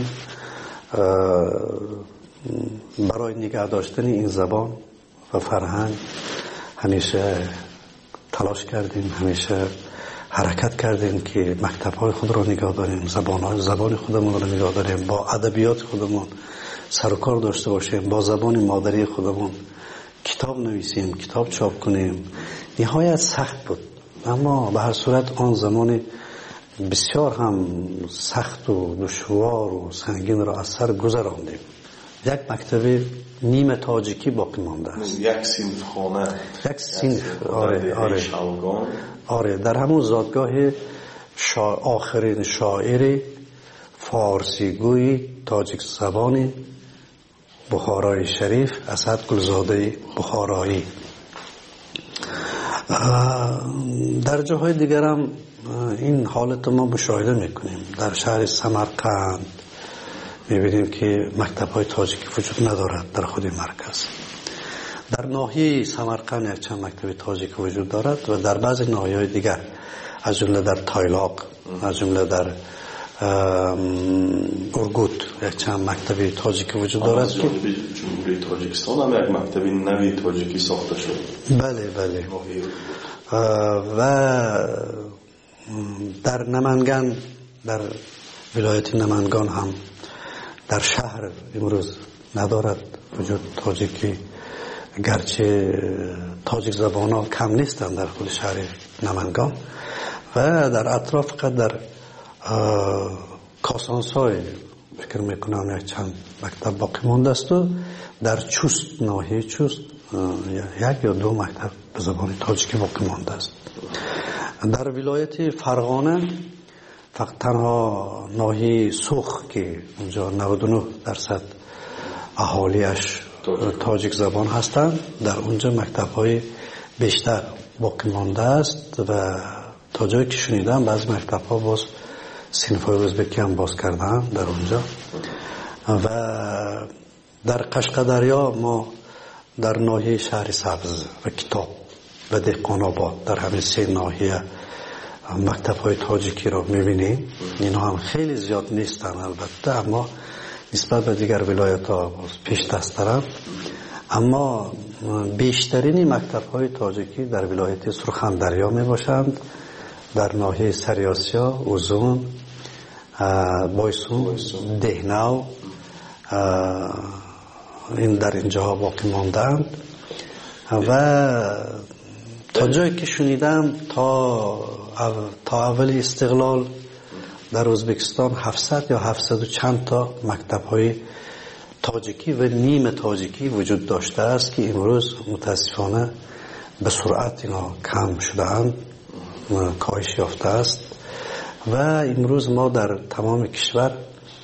برای نگه داشتن این زبان و فرهنگ همیشه تلاش کردیم، همیشه حرکت کردیم که مکتب‌های خود را نگاه داریم، زبان خودمون را نگاه داریم، با ادبیات خودمون سر و کار داشته باشیم، با زبان مادری خودمون کتاب نویسیم، کتاب چاپ کنیم. نهایت سخت بود، اما به هر صورت آن زمان بسیار هم سخت و دشوار و سنگین را از سر گذراندیم یک مکتب نیمه تاجیکی باقی مانده است. یک صنف خانه، یک صنف. آره در همون زادگاه آخرین شاعر فارسی گوی تاجیک زبان بخارای شریف اسد گلزاده بخارایی. در جاهای دیگر هم این حالت ما مشاهده میکنیم. در شهر سمرقند میبینیم که مکتب‌های تاجیکی وجود ندارد در خود مرکز. در ناحیه سمرقند یک چند مکتب تاجیکی وجود دارد و در بعضی ناحیه‌های دیگر از جمله در تایلاق، از جمله در اورگوت یک چند مکتب تاجیکی وجود دارد که جمهوری تاجیکستان هم یک مکتب نوی تاجیکی ساخته شد. بله و در نمنگان، در ولایت نمنگان هم در شهر امروز ندارد وجود تاجیکی، گرچه تاجیک زبان ها کم نیستند در خود شهر نمنگان و در اطراف فقط در کاسانسای فکر میکنم یک چند مکتب باقی مانده است و در چوست، ناحیه چوست یک یا دو مکتب به زبان تاجیکی باقی مانده است. در ولایت فرغانه فقط تنها ناحیه سوخ که اونجا 99% اهالیش تاجیک زبان هستند، در اونجا مکتب‌های بیشتر باقی مانده است و تا جایی که شنیدم بعضی مکتب‌ها باز صنف‌های ازبکی هم باز کردن در اونجا. و در قشقدریا ما در ناحیه شهر سبز و کتاب و دهقان آباد در همین سه ناحیه مکتب‌های تاجیکی را می‌بینیم. اینا هم خیلی زیاد نیستن البته، اما نسبت به دیگر ولایت‌ها پیش دست دارند. اما بیشترین مکتب‌های تاجیکی در ولایت سرخندریا میباشند، در ناحیه سریاسیا، اوزون، بایسون، دهنو، این در اینجاها باقی ماندند. و تا جایی که شنیدم تا اول استقلال در ازبکستان 700 یا 700 و چند تا مکتب‌های تاجیکی و نیمه تاجیکی وجود داشته است که امروز متاسفانه به سرعت اینا کم شده‌اند، کاهش یافته است و امروز ما در تمام کشور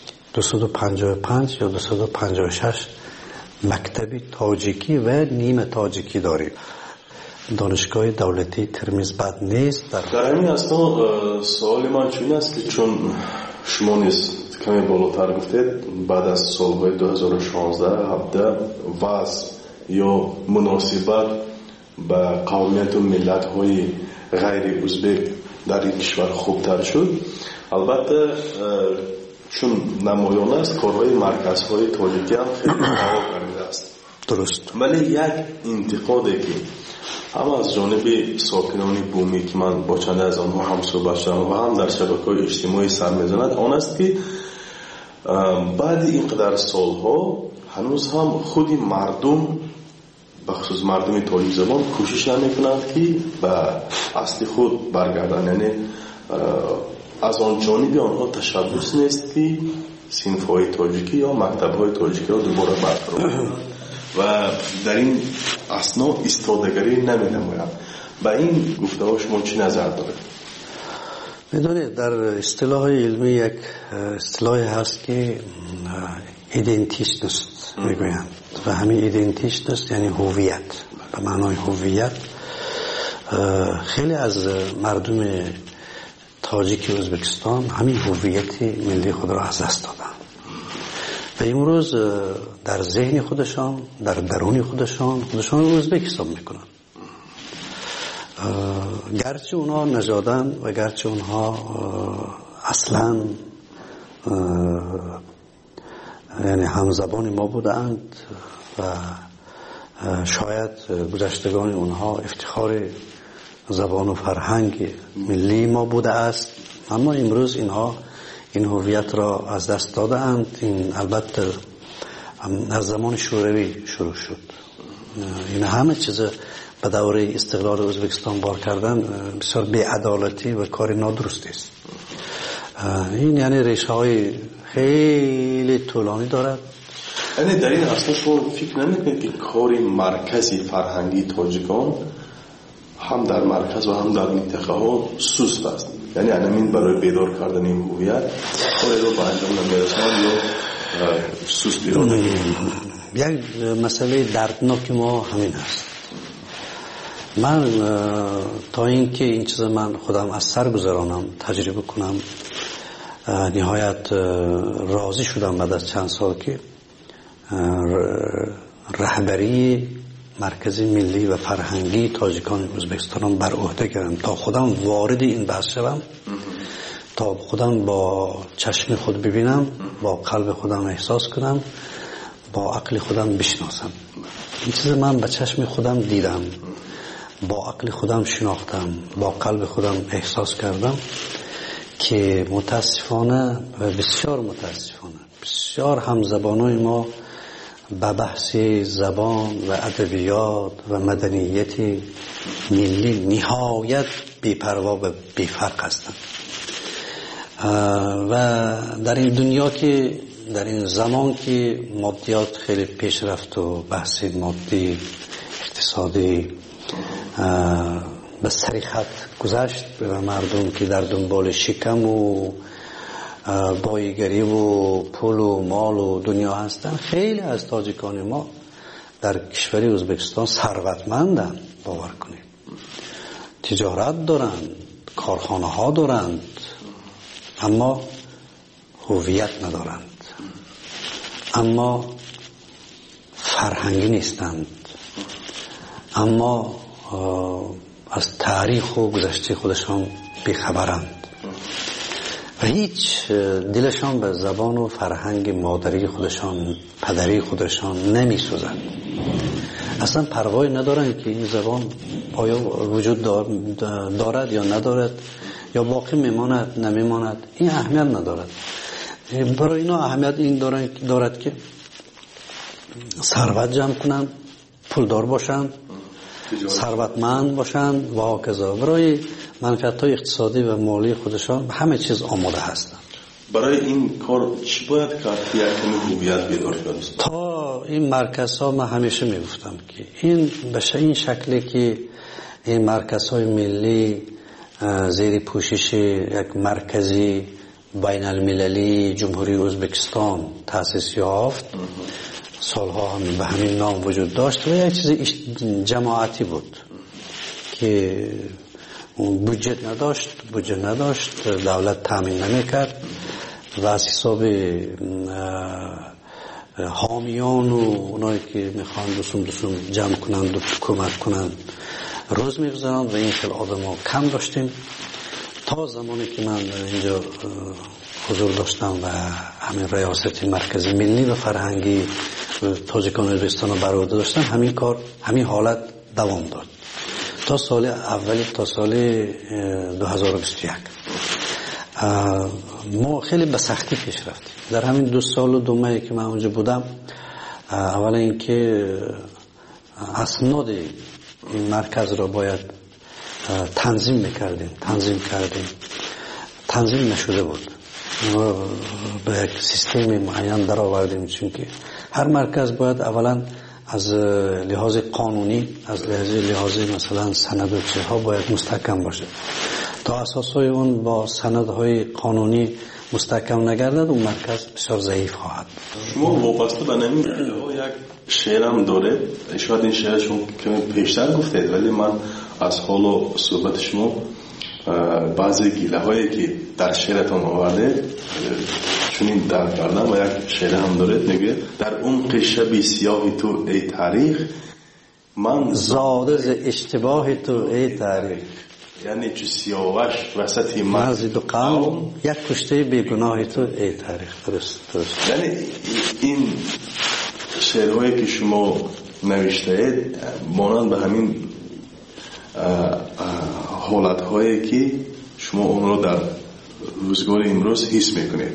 255 یا 256 مکتب تاجیکی و نیمه تاجیکی داریم. دانشگاه دولتی ترمیز بد نیست. در همین اصلا سوال من چون است که چون شما نیست کمی بالاتر گفتید بعد از سالهای 2016 17 وضع یا مناسبت به قومیت و ملت های غیر ازبک در این کشور خوبتر شد. البته چون نمایان است کارهای مرکزهای تاجیکی هم خیلی قوی کرده است. درست. ولی یک انتقادی که هم از جانب ساکنان بومی که من با چند از آنها هم صحبت شدم و هم در شبکه‌های اجتماعی سر می‌زند آن است که بعد اینقدر سالها هنوز هم خود مردم بخصوص مردم تاجیک زبان کوشش نمی‌کنند که به اصل خود برگردند. یعنی از آن جانب آنها تشبث نیست که صنف‌های تاجیکی یا مکتب‌های تاجیکی را دوباره برقرار کنند و در این اثنا ایستادگی نمی‌نمایند. با این گفته‌ها شما چه نظر دارید؟ میدونید در اصطلاح علمی یک اصطلاحی هست که ایدنتیشنست میگویند و همین ایدنتیشنست یعنی هویت. به معنای هویت خیلی از مردم تاجیک ازبکستان همین هویت ملی خود را از دست دادن و امروز در ذهن خودشان، در درون خودشان ازبکستان میکنن. گرچه اونها نژادن و گرچه اونها اصلا یعنی همزبان ما بودند و شاید گذشتگان اونها افتخار زبان و فرهنگ ملی ما بوده است، اما امروز اینها این هویت را از دست داده اند. این البته از زمان شوروی شروع شد. این همه چیز به دوره استقلال ازبکستان بار کردن بسیار بی‌عدالتی و کار نادرستی است. این یعنی ریشه های خیلی طولانی دارد یعنی در این اصلا شما فکر نمیکنید که کاری مرکزی فرهنگی تاجیکان هم در مرکز و هم در منطقه ها سست است؟ یعنی همین برای بیدار کردن این هویت کاری رو به انجام نمیرسند یا سست بیرون؟ یک مسئله دردناک ما همین است. من تا اینکه این چیز من خودم از سر گذرانم، تجربه کنم، نهایت راضی شدم بعد از چند سال که رهبری مرکز ملی و فرهنگی تاجیکان ازبکستان بر عهده گرفتم تا خودم وارد این بحث شوم، تا خودم با چشم خود ببینم، با قلب خودم احساس کنم، با عقل خودم بشناسم. این چیز من به چشم خودم دیدم، با عقل خودم شناختم، با قلب خودم احساس کردم که متاسفانه و بسیار متاسفانه بسیار همزبانای ما به بحث زبان و ادبیات و مدنیت ملی نهایت بی‌پروا و بی‌فرق هستند. و در این دنیا که در این زمان که مادیات خیلی پیش رفت و بحث مادی اقتصادی به سری خط گذشت و مردم که در دنبال شکم و بایگری و پول و مال و دنیا هستن، خیلی از تاجیکان ما در کشور ازبکستان ثروتمندند. باور کنید تجارت دارند، کارخانه ها دارند، اما هویت ندارند، اما فرهنگی نیستند، اما از تاریخ و گذشته خودشان بیخبرند و هیچ دلشان به زبان و فرهنگ مادری خودشان، پدری خودشان نمیسوزند. اصلا پروایی ندارند که این زبان آیا وجود دارد یا ندارد، یا باقی میماند نمیماند، این اهمیت ندارد. برای اینا اهمیت این دارد که ثروت جمع کنند، پولدار باشند، ثروتمند باشند و هاکذا. برای منفعت‌های اقتصادی و مالی خودشان همه چیز آماده هستند. برای این کار چی باید کرد که یک هویت بیدار شد؟ تا این مرکزها من همیشه میگفتم که این به این شکلی که این مرکزهای ملی زیر پوشش یک مرکزی بین المللی جمهوری ازبکستان تأسیس یافت، سالها هم به همین نام وجود داشت و یک چیز جماعتی بود که بودجه نداشت، دولت تامین نمیکرد و از حساب حامیان و اونایی که میخوان دوسم جمع کنند و کمک کنند روز میگذارند و این خیلی آدم ها کم داشتیم تا زمانی که من اینجا حضور داشتم و همین ریاست مرکز ملی و فرهنگی تاجیکان ازبکستان رو بر عهده داشتم. همین کار، همین حالت دوام داد تا سال اولی، تا سال 2021. ما خیلی به سختی پیش رفتیم در همین 2 سال و 2 ماهی که من اونجا بودم. اولا اینکه اسناد این مرکز را باید تنظیم کردیم، تنظیم نشده بود. ما به یک سیستم معین در آوردیم، چون که هر مرکز باید اولا از لحاظ قانونی، از لحاظ مثلا سند و چیزها باید مستحکم باشه. تا اساسای اون با سندهای قانونی مستحکم نگردد اون مرکز بسیار ضعیف خواهد. شما وابسته به نمی یک شعرم داره، شاید این شعر شما کمی پیشتر گفتید، ولی من از حال و صحبت شما بعضی گیله هایی که در شعرتان آورده چونین در کردم و یک شعر هم داره، میگه در عمق شب سیاه تو ای تاریخ، من زاده ز اشتباه تو ای تاریخ. یعنی چو سیاوش وسط مرز دو قوم، یک کشته بیگناه تو ای تاریخ. درست. یعنی این شعرهایی که شما نوشته اید مانند به همین حالتهایی که شما اون رو در روزگار امروز حس میکنید.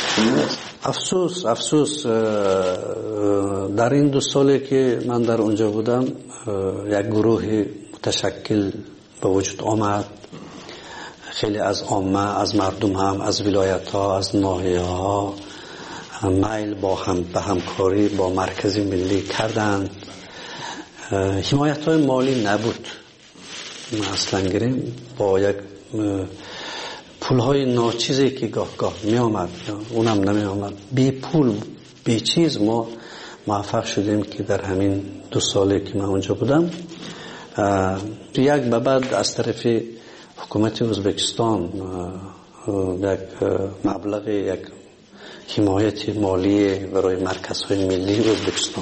افسوس در این 2 سالی که من در اونجا بودم یک گروه متشکل به وجود آمد. خیلی از عامه، از مردم هم، از ولایت ها، از ناحیه ها میل به همکاری با مرکز ملی کردند. حمایت های مالی نبود. اصلا گریم با یک پول های ناچیزی که گاه می آمد، اونم نمی آمد، بی پول بی چیز ما موفق شدیم که در همین 2 ساله که من اونجا بودم یک به بعد از طرف حکومت ازبکستان یک مبلغ یک حمایت مالی برای مرکزهای ملی ازبکستان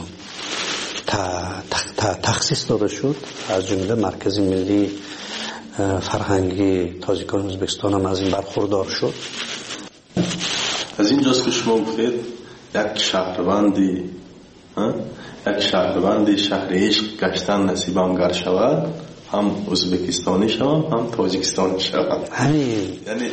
تخصیص داده شد. از جمله مرکز ملی فرهنگی تاجیکان ازبکستان هم از این برخوردار شد. از اینجاست که شما گفتید یک شهروندی شهر عشق گشتن نصیبم گر شود، هم ازبکستانی شوم هم تاجیکستانی شوم. یعنی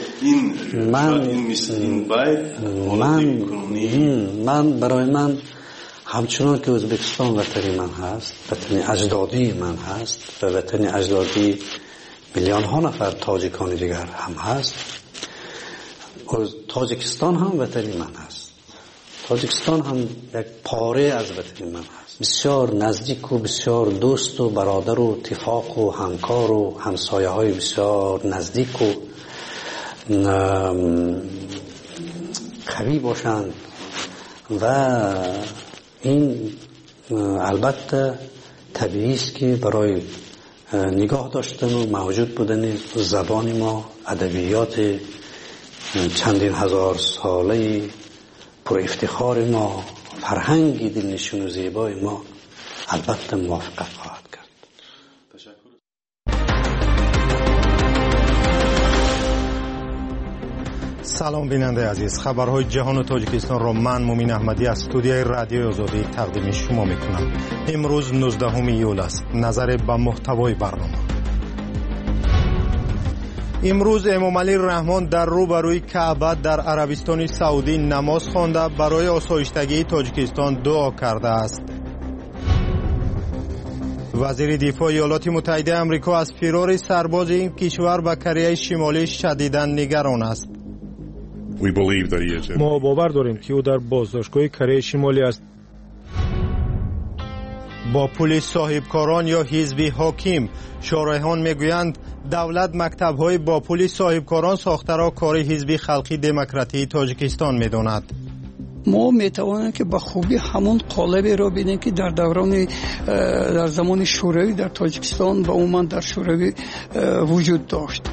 من برای من همچنان که ازبکستان وطنی من هست، وطنی اجدادی من هست و وطنی اجدادی میلیون ها نفر تاجیکان دیگر هم هست، تاجیکستان هم وطنی من هست. تاجیکستان هم یک پاره از وطن من هست. بسیار نزدیک و بسیار دوست و برادر و اتفاق و همکار و همسایه های بسیار نزدیک و قوی باشند و این البته طبیعی است که برای نگاه داشتن و موجود بودن زبان ما، ادبیات چندین هزار ساله پر افتخار ما، فرهنگ دلنشین و زیبای ما البته موافقت خواهد کرد. سلام بیننده عزیز، خبرهای جهان و تاجیکستان را من مومین احمدی از استودیوی رادیوی آزادی تقدیم شما میکنم. امروز 19 ایول است. نظر به محتوای برنامه. امروز امام علی رحمان در روبروی کعبه در عربستان سعودی نماز خوانده برای آسایشتگی تاجیکستان دعا کرده است. وزیر دفاع ایالات متحده آمریکا از فرار سرباز این کشور به کره شمالی شدیداً نگران است. ما باور داریم که او در بازداشتگاه کره شمالی است. با پول صاحبکاران یا حزب حاکم، شارحان میگویند دولت مکتب‌های با پول صاحبکاران ساخته را کار حزب خلقی دموکراتی تاجیکستان می‌داند. ما میتوانیم که به خوبی همون قالبی را ببینیم که در زمان شوروی در تاجیکستان و عموما در شوروی وجود داشت.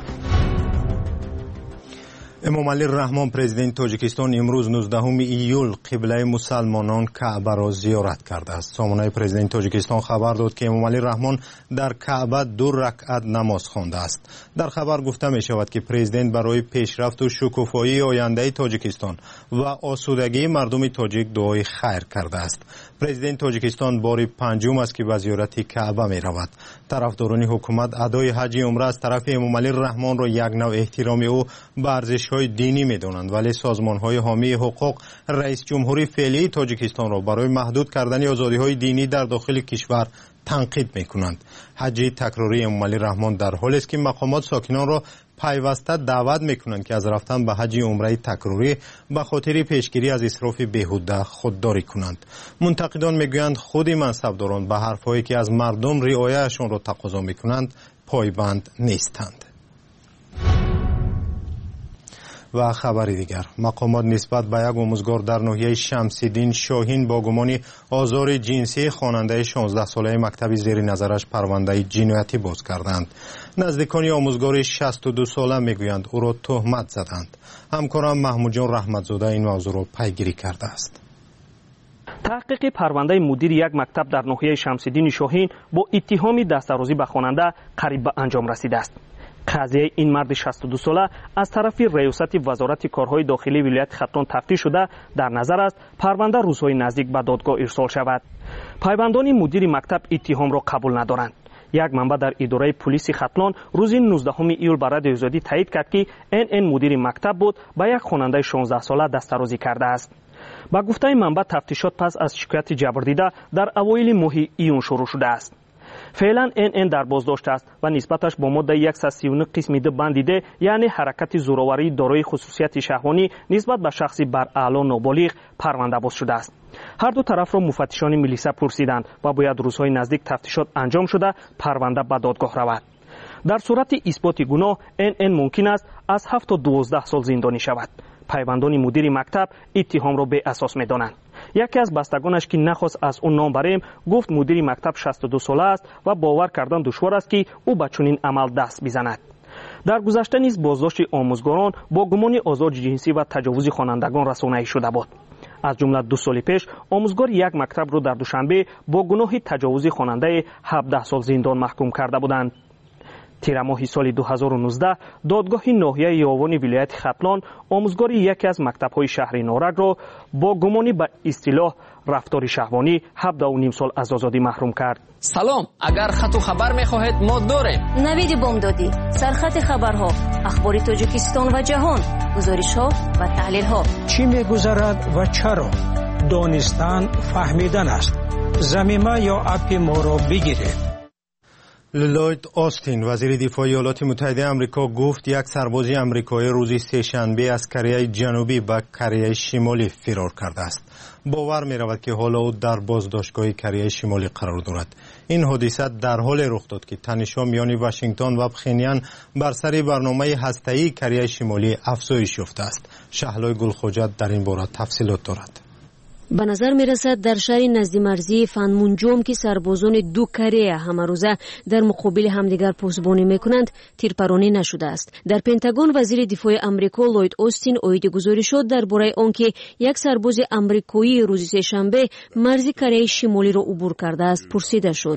امام علی رحمان پرزیدنت تاجیکستان امروز 19 ایول قبله مسلمانان کعبه را زیارت کرده است. سامانه پرزیدنت تاجیکستان خبر داد که امام علی رحمان در کعبه 2 رکعت نماز خوانده است. در خبر گفته می شود که پرزیدنت برای پیشرفت و شکوفایی آینده تاجیکستان و آسودگی مردم تاجیک دعای خیر کرده است. پرزیدنت تاجیکستان بار 5م است که به زیارت کعبه می رود. طرفداران حکومت ادای حج عمره از طرف امام علی رحمان را یک نوع احترام او به ارزش‌های دینی می‌دانند، ولی سازمان‌های حامی حقوق رئیس جمهوری فعلی تاجیکستان را برای محدود کردن آزادی‌های دینی در داخل کشور تنقید می‌کنند. حج تکراری امام علی رحمان در حالی است که مقامات ساکنان را پیوسته دعوت می‌کنند که از رفتن به حج عمره تکراری به خاطر پیشگیری از اسراف بیهوده خودداری کنند. منتقدان می‌گویند خود منصبداران به حرف‌هایی که از مردم رعایتشان را تقاضا می‌کنند پایبند نیستند. و خبر دیگر، مقامات نسبت به یک آموزگار در ناحیه شمس‌الدین شاهین با گمان آزار جنسی خواننده 16 ساله مکتب زیر نظرش پرونده جنایتی باز کردند. نزدیکان آموزگار 62 ساله میگویند او را تهمت زدند. همکارم محمود جان رحمتزاده این موضوع را پیگیری کرده است. تحقیق پرونده مدیر یک مکتب در ناحیه شمس‌الدین شاهین با اتهام دستاوردی به خواننده قریب به انجام رسیده است. قضیه این مرد 62 ساله از طرف ریاست وزارت کارهای داخلی ولایت ختلان تفتیش شده در نظر است پرونده روزهای نزدیک به دادگاه ارسال شود. پیوندان مدیر مکتب اتهام را قبول ندارند. یک منبع در اداره پلیس ختلان روز 19 ایول به رادیوی آزادی تایید کرد که این مدیر مکتب بود به یک خواننده 16 ساله دستاوردی کرده است. با گفته منبع تفتیشات پس از شکایت جبردیده در اوایل ماه ایون شروع شده است. فعلا NN در بازداشت است و نسبتش با ماده 139 قسم د بند یعنی حرکت زورآوری دارای خصوصیت شهوانی نسبت به شخصی بر اعلی نابالغ پرونده باز شده است. هر دو طرف را مفتشان ملیسا پرسیدند و باید روزهای نزدیک تفتیشات انجام شده پرونده به دادگاه رود. در صورت اثبات گناه NN ممکن است از 7 تا 12 سال زندانی شود. پیوندان مدیر مکتب اتهام را به اساس می‌دانند. یکی از بستگانش که نخواست از اون نام بریم گفت مدیر مکتب 62 ساله است و باور کردن دشوار است که او به چنین عمل دست بزند. در گذشته نیز بازداشت آموزگاران با گمان آزار جنسی و تجاوز خوانندگان رسانه‌ای شده بود. از جمله 2 سال پیش آموزگار یک مکتب را در دوشنبه با گناه تجاوز خواننده 17 سال زندان محکوم کرده بودند. تیر ماه سال 2019 دادگاه ناحیه یاوان ولایت ختلان آموزگار یکی از مکتب‌های شهر نارنج را با گمان به اصطلاح رفتار شهوانی 17.5 سال از آزادی محروم کرد. سلام، اگر خط و خبر می‌خواهید ما داریم. نوید بامدادی، سرخط خبرها، اخبار تاجیکستان و جهان، گزارش‌ها و تحلیل‌ها. چی می‌گذرد و چرا؟ دانستن فهمیدن است. ضمیمه یا اپ ما را بگیرید. لوید آستین وزیر دفاع ایالات متحده آمریکا گفت یک سرباز آمریکایی روز سه‌شنبه از کره جنوبی به کره شمالی فرار کرده است. باور می رود که حالا او در بازداشتگاه کره شمالی قرار دارد. این حادثه در حال رخ داد که تنش‌ها میان واشنگتن و پخینیان بر سر برنامه هسته‌ای کره شمالی افزایش یافته است. شهلای گلخوجت در این باره تفصیلات دارد. به نظر می رسد در شهر نزد مرزی فنمونجوم که سربازان دو کره همروزه در مقابل همدیگر پشتیبانی می کنند تیرپرانی نشده است. در پنتاگون وزیر دفاع آمریکا لوید آستین عاید گزارش شد درباره آنکه یک سرباز آمریکایی روز سه‌شنبه مرز کره شمالی را عبور کرده است پرسیده شد.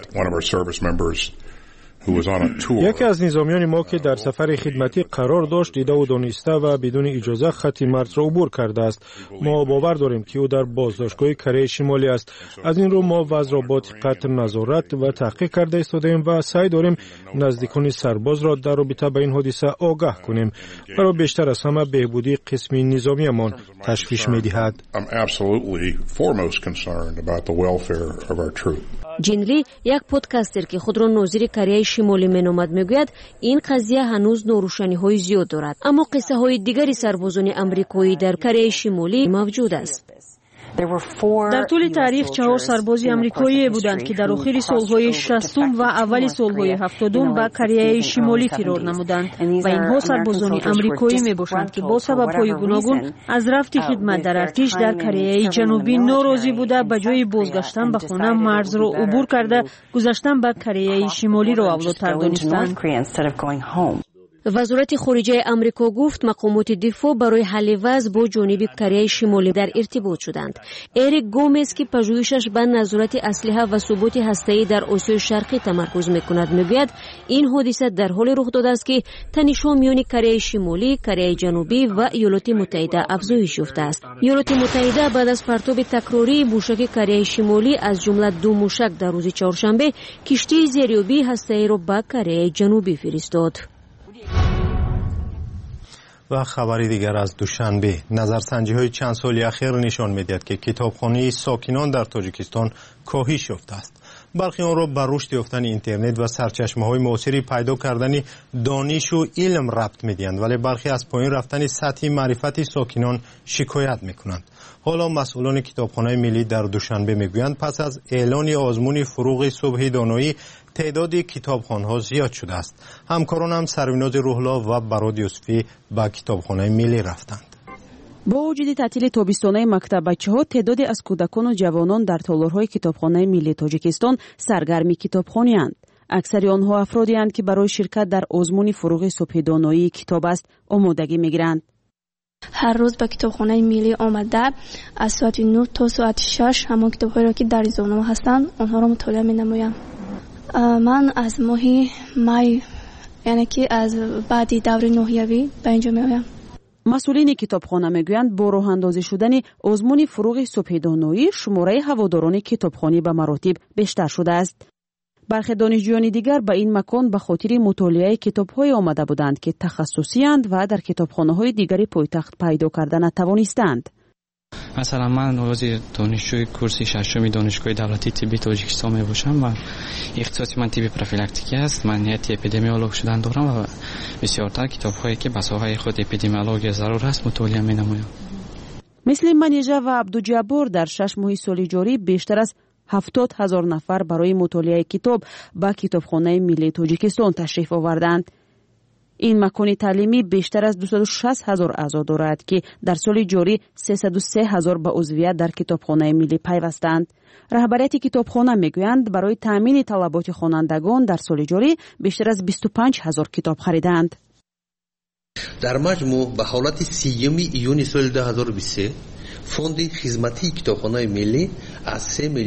یکی از نظامیان ما که در سفر خدمتی قرار داشت دیده و دانسته و بدون اجازه خط مرز را عبور کرده است. ما باور داریم که او در بازداشتگاه کره شمالی است. از این رو ما وضع را با دقت نظارت و تحقیق کرده ایستاده‌ایم و سعی داریم نزدیکان سرباز را در رابطه با این حادثه آگاه کنیم. برای بیشتر از همه بهبودی قسم نظامیمان تشویش می‌دهد. جینلی یک پادکستر که خود را ناظر کره شمالی مینامد میگوید این قضیه هنوز ناروشنی‌های زیاد دارد، اما قصه های دیگری سربازان آمریکایی در کره شمالی موجود است. در طول تاریخ 4 سرباز آمریکایی بودند که در آخر سالهای 60 و اول سالهای 70 به کره شمالی فرار نمودند و اینها سربازان آمریکایی میباشند که با سبب‌های گوناگون از رفت خدمت در ارتش در کره جنوبی ناراضی بوده به جای بازگشتن به خانه مرز را عبور کرده گذشتن به کره شمالی را اولوتر دانستند. وزارت خارجه آمریکا گفت مقامات دفاع برای حل وضع با جانب کره شمالی در ارتباط شدند. اریک گومز که پژوهشش به نظارت اسلحه و ثبات هسته‌ای در آسیای شرقی تمرکز می‌کند میگوید این حادثه در حال رخ داده است که تنش‌ها میان کره شمالی، کره جنوبی و ایالات متحده افزایش یافته است. ایالات متحده بعد از پرتاب تکراری موشک کره شمالی از جمله 2 موشک در روز چهارشنبه کشتی زیریابی هسته‌ای را به کره جنوبی فرستاد. و خبری دیگر از دوشنبه نظرسنجی‌های چند سالی اخیر نشان می‌دهد که کتابخانه ساکنان در تاجیکستان کاهش یافته است. برخی آن را بر رشد یافتن اینترنت و سرچشمه‌های معاصری پیدا کردن دانش و علم ربط می‌دهند، ولی برخی از پایین رفتن سطح معرفت ساکنان شکایت می‌کنند. حالا مسئولان کتابخانه ملی در دوشنبه می‌گویند پس از اعلان آزمون فروغ صبح دانایی تعداد کتابخانه‌ها زیاد شده است. همکاران هم سروناز روح‌الله و براد یوسفی به کتابخانه ملی رفتند. با وجود تعطیل تابستانه مکتب بچه‌ها تعدادی از کودکان و جوانان در تالارهای کتابخانه ملی تاجیکستان سرگرم کتابخوانی‌اند. اکثر آنها افرادی اند که برای شرکت در آزمون فروغ صبح دانایی کتاب است آمادگی می‌گیرند. هر روز به کتابخانه ملی آمده از ساعت 9 تا ساعت 6 همان کتاب‌هایی را که در زمانه هستند آنها را مطالعه می‌نمایم. من از ماه می یعنی که از بعد دوره نهیوی به اینجا میایم. مسئولین کتابخانه میگویند با راه اندازی شدن آزمون فروغ صبح دانایی شماره هواداران کتابخانه به مراتب بیشتر شده است. برخی دانشجویان دیگر به این مکان به خاطر مطالعه کتاب‌های آمده بودند که تخصصی اند و در کتابخانه‌های دیگری پایتخت پیدا کردن نتوانستند. مثلا من عضو دانشجوی کورس ششم دانشگاه دولتی طبی تاجیکستان میباشم و اختصاص من طب پروفیلاکتیکی است. من نیت اپیدمیولوژ شدن دارم و بسیارتر کتاب‌هایی که به ساحه خود اپیدمیولوژی ضرور است مطالعه می‌نمایم. مثل منیژه و عبدوجبار در 6 ماه سال جاری بیشتر از 70,000 نفر برای مطالعه کتاب به کتابخانه ملی تاجیکستان تشریف آوردند. این مکان تعلیمی بیشتر از 260,000 اعضا دارد که در سال جاری 303,000 به عضویت در کتابخانه ملی پیوستند. رهبریت کتابخانه میگویند برای تامین طلبات خوانندگان در سال جاری بیشتر از 25,000 کتاب خریدند. در مجموع به حالت 3 ایون سال 2023 فوند خدمتی کتابخانه ملی از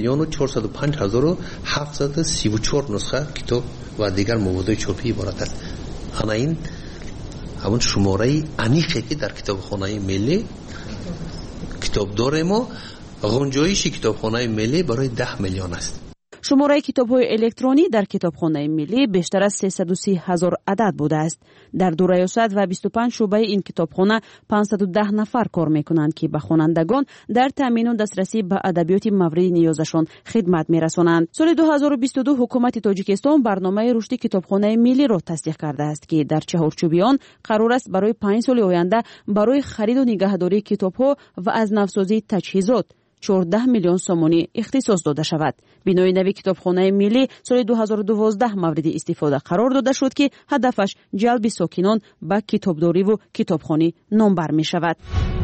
3,405,734 نسخه کتاب و دیگر مواد چاپی عبارت است. این همون شماره انیقی که در کتابخانه ملی کتاب داریم و غنجایش کتابخانه ملی برای 10 میلیون است. شماره کتاب‌های الکترونی در کتابخانه ملی بیشتر از 330,000 عدد بوده است. در 2 ریاست و 25 شعبه این کتابخانه 510 نفر کار می‌کنند که به خوانندگان در تامین و دسترسی به ادبیات مورد نیازشان خدمت می‌رسانند. سال 2022 حکومت تاجیکستان برنامه رشد کتابخانه ملی را تصدیق کرده است که در چهارچوب آن قرار است برای 5 سال آینده برای خرید و نگهداری کتاب‌ها و از نوسازی تجهیزات 14 میلیون سومانی اختصاص داده شود. بنای نوی کتابخانه ملی سال 2012 مورد استفاده قرار داده شد که هدفش جلب ساکنان به کتابداری و کتابخوانی نامبر می شود.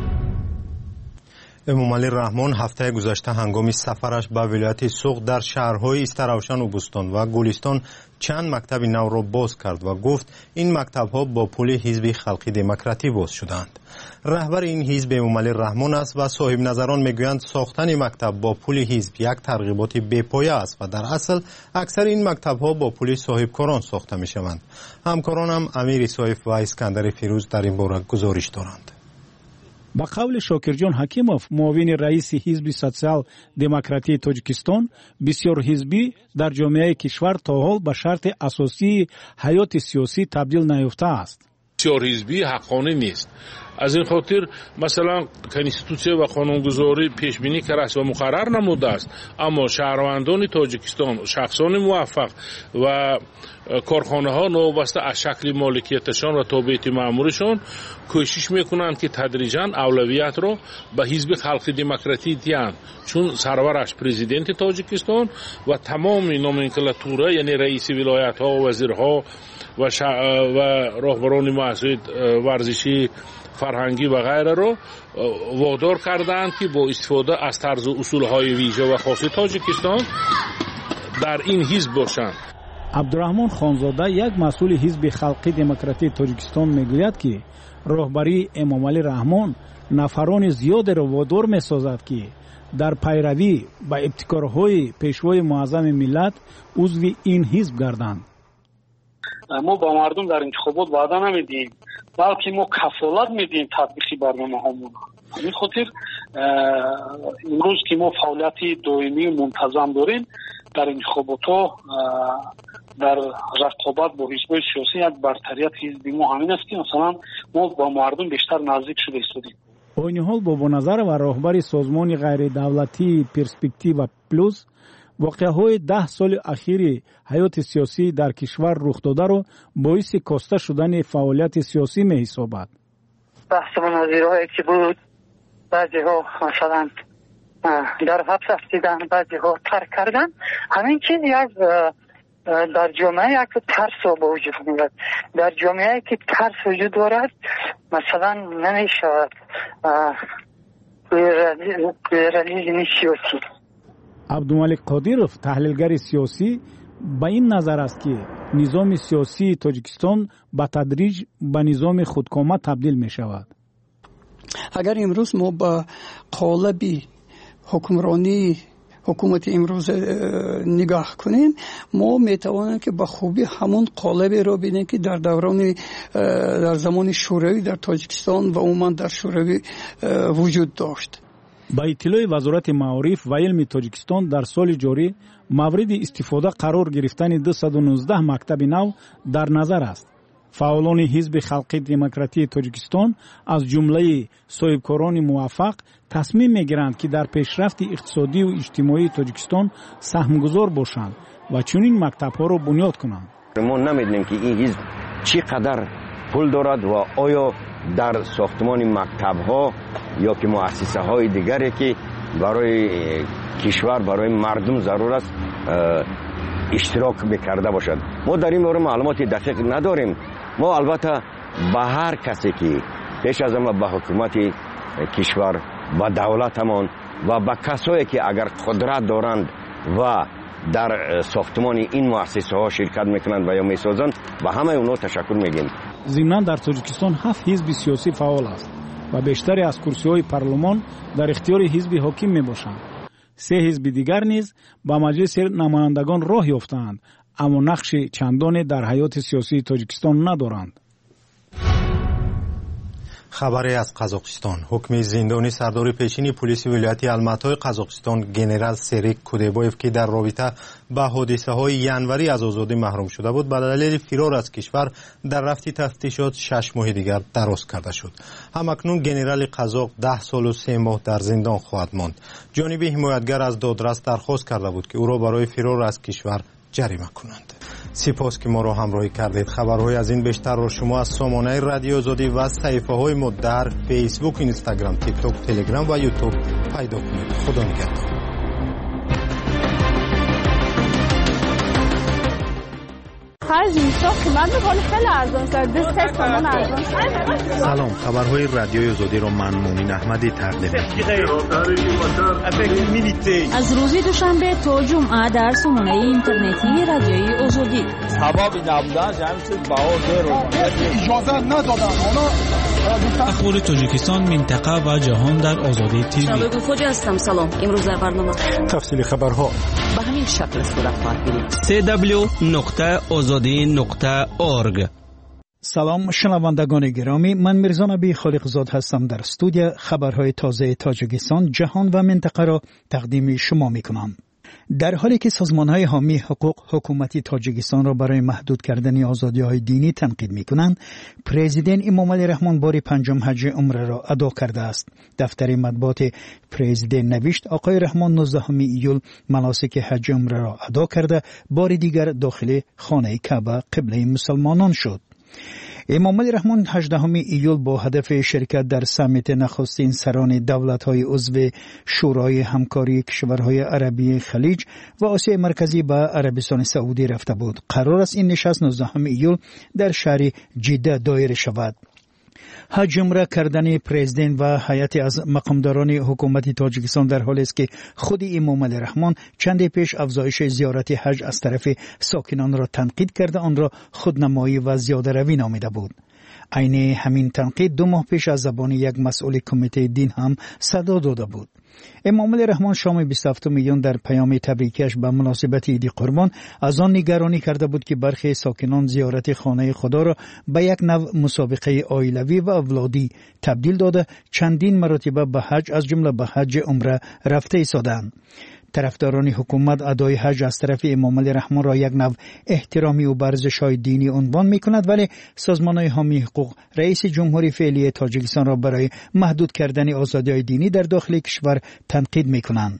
امامعلی رحمان هفته گذشته هنگام سفرش به ولایت سوق در شهرهای استراوشن و بوستان و گلستان چند مکتب نو را باز کرد و گفت این مکتب‌ها با پول حزب خلقی دموکراتی باز شدند. رهبر این حزب امامعلی رحمان است و صاحب نظران میگویند ساختن مکتب با پول حزب یک ترغیبات بی‌پایه است و در اصل اکثر این مکتب‌ها با پول صاحبکاران ساخته می‌شوند. همکارانم امیر صایف و اسکندر فیروز در این باره گزارش دارند. با قول شاکرجان حکیموف معاون رئیس حزب سوسیال دموکراتی تاجیکستان، بسیار حزبی در جامعه کشور تا حال به شرط اساسی حیات سیاسی تبدیل نیافته است. بسیار حزبی حقانه نیست. از این خاطر مثلا کنستیتوسیه و قانونگذاری پیش بینی کرده است و مقرر نموده است، اما شهروندان تاجیکستان، شخصان موفق و کارخانه ها نوبسته از شکل مالکیتشان و تابعیت مأمورشان کوشش میکنند که تدریجاً اولویت را به حزب خلقی دموکراتی دهند، چون سرورش پرزیدنت تاجیکستان و تمام نومنکلاتوره یعنی رئیس ولایت ها و وزیرها و راهبران مؤسسات ورزشی فرهنگی و غیره را وادار کردند که با استفاده از طرز و اصولهای ویژه و خاص تاجیکستان در این حزب باشند. عبدالرحمن خانزاده یک مسئول حزب خلقی دموکراتی تاجیکستان میگوید که راهبری امامعلی رحمان نفران زیاد را وادار میسازد که در پیروی به ابتکارهای پیشوای معظم ملت عضو این حزب گردند. ما با مردم در انتخابات وعده نمیدیم، بلکه ما کفالت میدیم تطبیق برنامه هامون. همین خاطر امروز که ما فعالیت دائمی و منتظم داریم در انتخابات ها در رقابت با حزب‌های سیاسی، یک برتریت حزبی ما همین است که مثلا ما با مردم بیشتر نزدیک شده ایستادیم. با این حال با نظر و راهبر سازمان غیر دولتی پرسپکتیو پلوس واقعه‌های 10 سال اخیر حیات سیاسی در کشور رخ داده را باعث کاسته شدن فعالیت سیاسی می‌حسابد. بحث مناظره‌ای که بود، بعضی‌ها مثلا در حبس هستیدن، بعضی‌ها ترک کردن، همین چیز یک در جامعه یک ترس با وجود میاد. در جامعه که ترس وجود دارد مثلا نمی‌شود پلورالیسم سیاسی. عبدالملک قادیروف تحلیلگر سیاسی با این نظر است که نظام سیاسی تاجیکستان به تدریج به نظام خودکامه تبدیل می شود. اگر امروز ما با قالب حکمرانی حکومت امروز نگاه کنیم، ما میتوانیم که به خوبی همون قالب را ببینیم که در زمان شوروی در تاجیکستان و عموما در شوروی وجود داشت. با اطلاع وزارت معارف و علم تاجیکستان در سال جاری مورد استفاده قرار گرفتن 219 مکتب نو در نظر است. فعالان حزب خلقی دموکراتی تاجیکستان از جمله صاحبکاران موفق تصمیم میگیرند که در پیشرفت اقتصادی و اجتماعی تاجیکستان سهمگذار باشند و چنین مکتب‌ها را بنیاد کنند. ما نمی‌دونیم که این حزب چقدر پول دارد و آیا در ساختمان مکتب‌ها یا که مؤسسه‌های دیگری که برای کشور برای مردم ضرور است اشتراک بکرده باشد. ما در این باره معلومات دقیق نداریم. ما البته به هر کسی که پیش از همه به حکومت کشور و دولتمان و به کسایی که اگر قدرت دارند و در ساختمان این مؤسسه ها شرکت میکنند و یا میسازند و همه اونا تشکر میگیم. ضمناً در تاجیکستان 7 حزب سیاسی فعال است و بیشتری از کرسی‌های پارلمان در اختیار حزب حاکم میباشند. 3 حزب دیگر نیز با مجلس نمایندگان راه یافتند اما نقش چندانی در حیات سیاسی تاجیکستان ندارند. خبری از قزاقستان. حکم زندانی سردار پیشین پلیس ولایت الماتای قزاقستان گنرال سریک کودبایف که در رابطه با حادثه‌های ینوری از آزادی محروم شده بود به دلیل فرار از کشور در رفت تفتیشات 6 ماه دیگر دراز کرده شد. همکنون گنرال قزاق 10 سال و 3 ماه در زندان خواهد ماند. جانب حمایتگر از دادرس درخواست کرده بود که او را برای فرار از کشور جریمه کنند. سپاس که ما را همراهی کردید. خبرهای از این بیشتر را شما از سامانه رادیو آزادی و صفحه های ما در فیسبوک، اینستاگرام، تیک توک، تلگرام و یوتیوب پیدا کنید. خدا نگهدار. سلام، خبرهای رادیوی آزادی را من مومن احمدی تقدیم از روز دوشنبه تا جمعه در سامانه اینترنتی رادیوی آزادی. اخبار تاجیکستان، منطقه و جهان در آزادی تیوی. خوجا هستم. سلام. امروز در برنامه تفصیل خبرها به همین شکل صورت خواهد گرفت. www.azadi.org. سلام شنوندگان گرامی، من میرزا نبی خالقزاد هستم. در استودیو خبرهای تازه تاجیکستان، جهان و منطقه را تقدیم شما میکنم. در حالی که سازمان‌های حامی حقوق حکومتی تاجیکستان را برای محدود کردن آزادی‌های دینی تنقید می‌کنند، پرزیدنت امامعلی رحمان بار پنجم حج عمره را ادا کرده است. دفتر مطبوعات پرزیدنت نوشت آقای رحمان 19 ایول مناسک حج عمره را ادا کرده، بار دیگر داخل خانه کعبه قبله مسلمانان شد. امامعلی رحمان 18 ایول با هدف شرکت در سمیت نخستین سران دولت‌های عضو شورای همکاری کشورهای عربی خلیج و آسیای مرکزی به عربستان سعودی رفته بود. قرار است این نشست 19 ایول در شهر جده دایر شود. حج عمره کردن پرزیدنت و هیئت از مقامداران حکومت تاجیکستان در حالی است که خود امامعلی رحمان چند پیش افزایش زیارت حج از طرف ساکنان را تنقید کرده، آن را خودنمایی و زیاده روی نامیده بود. عین همین تنقید 2 ماه پیش از زبان یک مسئول کمیته دین هم صدا داده بود. امامعلی رحمان شام 27 میلیون در پیام تبریکش به مناسبت عید قربان از آن نگرانی کرده بود که برخی ساکنان زیارت خانه خدا را به یک نوع مسابقه عائلوی و اولادی تبدیل داده، چندین مرتبه به حج از جمله به حج عمره رفته ایستادند. طرفداران حکومت ادای حج از طرف امامعلی رحمان را یک نوع احترامی و ورزش‌های دینی عنوان می‌کند، ولی سازمان‌های حامی حقوق رئیس جمهوری فعلی تاجیکستان را برای محدود کردن آزادی‌های دینی در داخل کشور تنقید می‌کنند.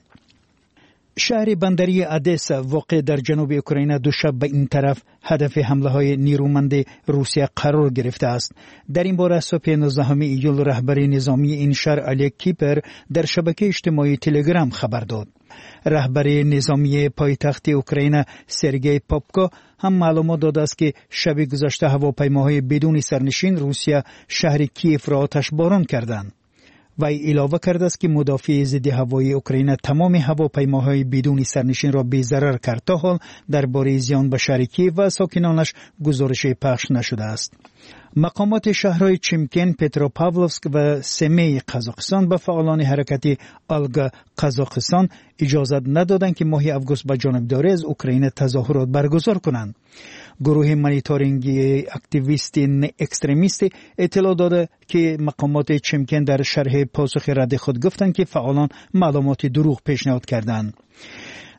شهر بندری ادسا واقع در جنوب اوکراین دو شب به این طرف هدف حمله‌های نیرومند روسیه قرار گرفته است. در این باره صبح 19 ایول رهبر نظامی این شهر الک کیپر در شبکه اجتماعی تلگرام خبر داد. رهبر نظامی پایتخت اوکراین سرگئی پاپکو هم معلومات داده است که شب گذشته هواپیماهای بدون سرنشین روسیه شهر کیف را آتشباران کردند. وی علاوه کرده است که مدافع ضد هوایی اوکراین تمام هواپیماهای بدون سرنشین را بی‌ضرر کرد. تا حال درباره زیان به شهر کیف و ساکنانش گزارش پخش نشده است. مقامات شهرهای چیمکن، پتروپاولوسک و سمی قزاقستان به فعالان حرکت آلگا قزاقستان اجازه ندادند که ماه آگوست به جانبداری از اوکراین تظاهرات برگزار کنند. گروه مانیتورینگی اکتیویست اکستریمیست اطلاع داده که مقامات چیمکن در شرح پاسخ رد خود گفتند که فعالان معلومات دروغ پیشنهاد کردند.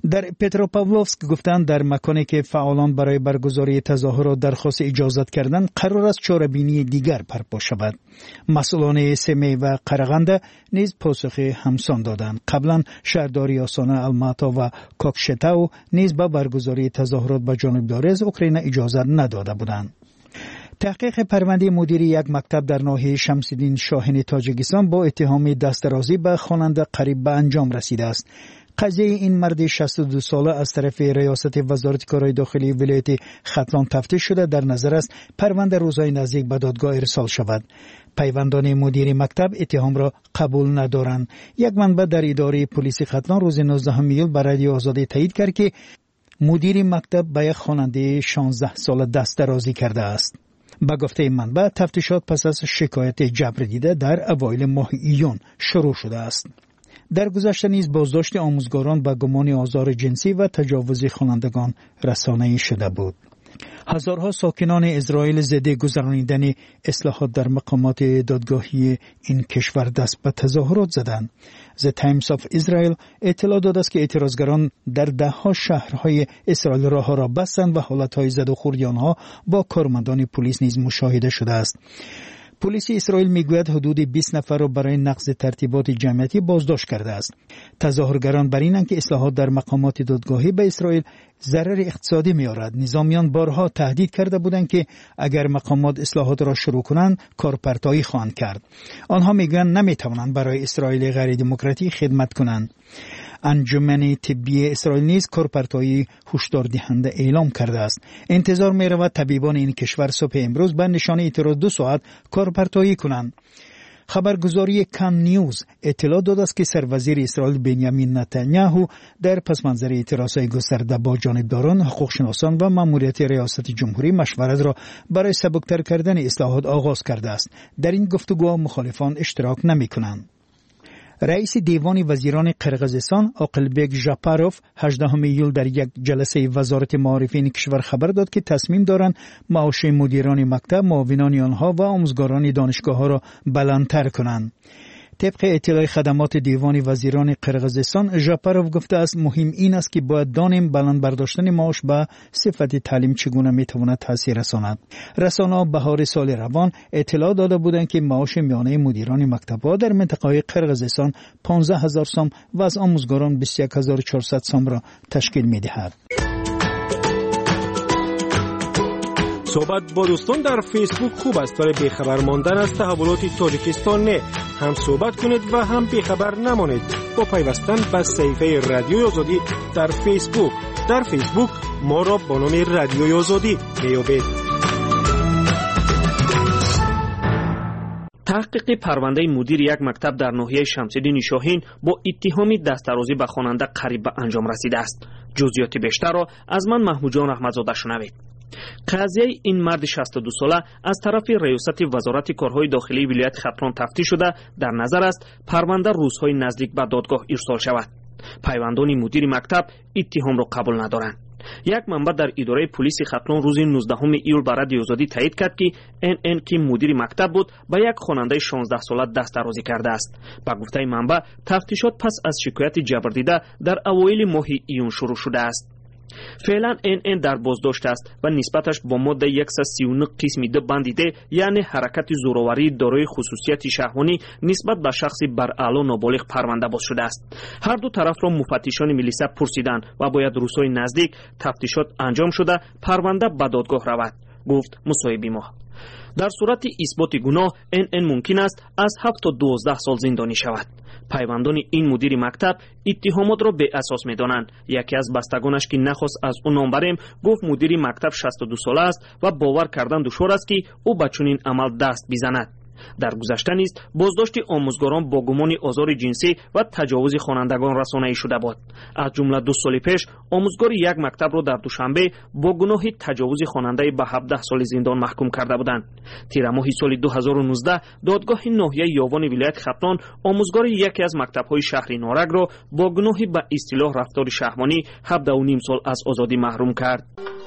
در پتروپاولوفسک گفتند در مکانی که فعالان برای برگزاری تظاهرات درخواست اجازت کردند قرار است چاره‌بینی دیگر برپا شود. مسئولان سمی و قرغنده نیز پاسخ همسان دادند. قبلا شهرداری آسانا الماتا و کوکشتاو نیز به برگزاری تظاهرات به جانبداری از اوکراین اجازه نداده بودند. تحقیق پرونده مدیر یک مکتب در ناحیه شمس‌الدین شاهین تاجیکستان با اتهام دسترازی به خواننده قریب به انجام رسیده است. قضیه این مرد 62 ساله از طرف ریاست وزارت کارهای داخلی ولایت ختلان تفتیش شده در نظر است پرونده روزهای نزدیک به دادگاه ارسال شود. پیوندان مدیر مکتب اتهام را قبول ندارند. یک منبع در اداره پلیس ختلان روز 19 ایول به رادیو آزادی تایید کرد که مدیر مکتب به یک خواننده 16 ساله دسترازی کرده است. با گفته منبع تفتیشات پس از شکایت جبر دیده در اوایل ماه ایون شروع شده است. در گذشته نیز بازداشت آموزگاران به گمان آزار جنسی و تجاوز خوانندگان رسانه‌ای شده بود. هزارها ساکنان اسرائیل ضد گذرانیدن اصلاحات در مقامات دادگاهی این کشور دست به تظاهرات زدند. The Times of Israel اطلاع داده است که اعتراضگران در ده‌ها شهرهای اسرائیل راه‌ها را بستند و حالت‌های زد و خورد آنها با کارمندان پلیس نیز مشاهده شده است. پلیس اسرائیل میگوید حدود 20 نفر را برای نقض ترتیبات جمعیتی بازداشت کرده است. تظاهرگران بر اینند که اصلاحات در مقامات دادگاهی به اسرائیل ضرر اقتصادی می‌آورد. نظامیان بارها تهدید کرده بودند که اگر مقامات اصلاحات را شروع کنند کارپرتایی خواهند کرد. آنها میگویند نمی‌توانند برای اسرائیل غیر دموکراتیک خدمت کنند. انجمن طبی اسرائیل نیز کارپرتایی هشدار دهنده اعلام کرده است. انتظار می‌رود طبیبان این کشور صبح امروز به نشانه اعتراض 2 ساعت کارپرتایی کنند. خبرگزاری کان نیوز اطلاع داده است که سروزیر اسرائیل بنیامین نتانیاهو در پس منظر اعتراضهای گسترده با جانبداران، حقوقشناسان و ماموریت ریاست جمهوری مشورت را برای سبکتر کردن اصلاحات آغاز کرده است. در این گفتگوها مخالفان اشتراک نمی‌کنند. رئیس دیوان وزیران قرغیزستان آقلبک ژاپاروف 18 ایول در یک جلسه وزارت معارفین کشور خبر داد که تصمیم دارند معاش مدیران مکتب، معاونان آنها و آموزگاران دانشگاه‌ها را بلندتر کنند. طبق اطلاع خدمات دیوان وزیران قرغیزستان، ژاپاروف گفته است مهم این است که باید دانیم بلند برداشتن معاش به صفت تعلیم چگونه میتواند تاثیر رساند. رسانه‌ها بهار سال روان اطلاع داده بودند که معاش میانه مدیران مکتب‌ها در منطقه قرغیزستان 15000 سوم و از آموزگاران 21400 سوم را تشکیل می‌دهد. صحبت با دوستان در فیسبوک خوب است. برای بیخبر ماندن از تحولات تاجیکستان نه، هم صحبت کنید و هم بیخبر نمانید با پیوستن به صفحه رادیوی آزادی در فیسبوک. در فیسبوک ما را با نام رادیوی آزادی بیابید. تحقیق پرونده مدیر یک مکتب در ناحیه شمس‌الدین شاهین با اتهام دسترازی به خواننده قریب به انجام رسیده است. جزئیات بیشتر را از من محمود جان احمدزاده شنوید. قضیه این مرد 62 ساله از طرف ریاست وزارت کارهای داخلی ولایت ختلان تفتیش شده در نظر است پرونده روزهای نزدیک به دادگاه ارسال شود. پیوندان مدیر مکتب اتهام را قبول ندارند. یک منبع در اداره پلیس ختلان روز 19 ایول به رادیو آزادی تایید کرد که NN که مدیر مکتب بود به یک خواننده 16 ساله دسترازی کرده است. با گفته منبع تفتیشات پس از شکایت جبردیده در اوایل ماه ایون شروع شده است. فعلا NN در بازداشت است و نسبتش با ماده 139 قسم د بندیده یعنی حرکت زورآوری دارای خصوصیت شهوانی نسبت به شخصی بر اعلی نابالغ پرونده باز شده است. هر دو طرف را مفتشان ملیسا پرسیدند و باید روزهای نزدیک تفتیشات انجام شده پرونده به دادگاه رود، گفت مصاحبی ما. در صورت اثبات گناه NN ممکن است از 7 تا 12 سال زندانی شود. پیوندان این مدیر مکتب اتهامات را به اساس می‌دانند. یکی از بستگانش که نخواست از او نام بریم گفت مدیر مکتب 62 ساله است و باور کردن دشوار است که او به چنین عمل دست بزند. در گذشته نیز بازداشت آموزگاران با گمان آزار جنسی و تجاوز خوانندگان رسانه‌ای شده بود. از جمله 2 سال پیش آموزگار یک مکتب را در دوشنبه با گناه تجاوز خواننده به 17 سال زندان محکوم کرده بودند. تیر ماه سال 2019 دادگاه ناحیه یاوان ولایت ختلان آموزگار یکی از مکتب‌های شهر نارنج را با گناه به اصطلاح رفتار شهوانی 17.5 سال از آزادی محروم کرد.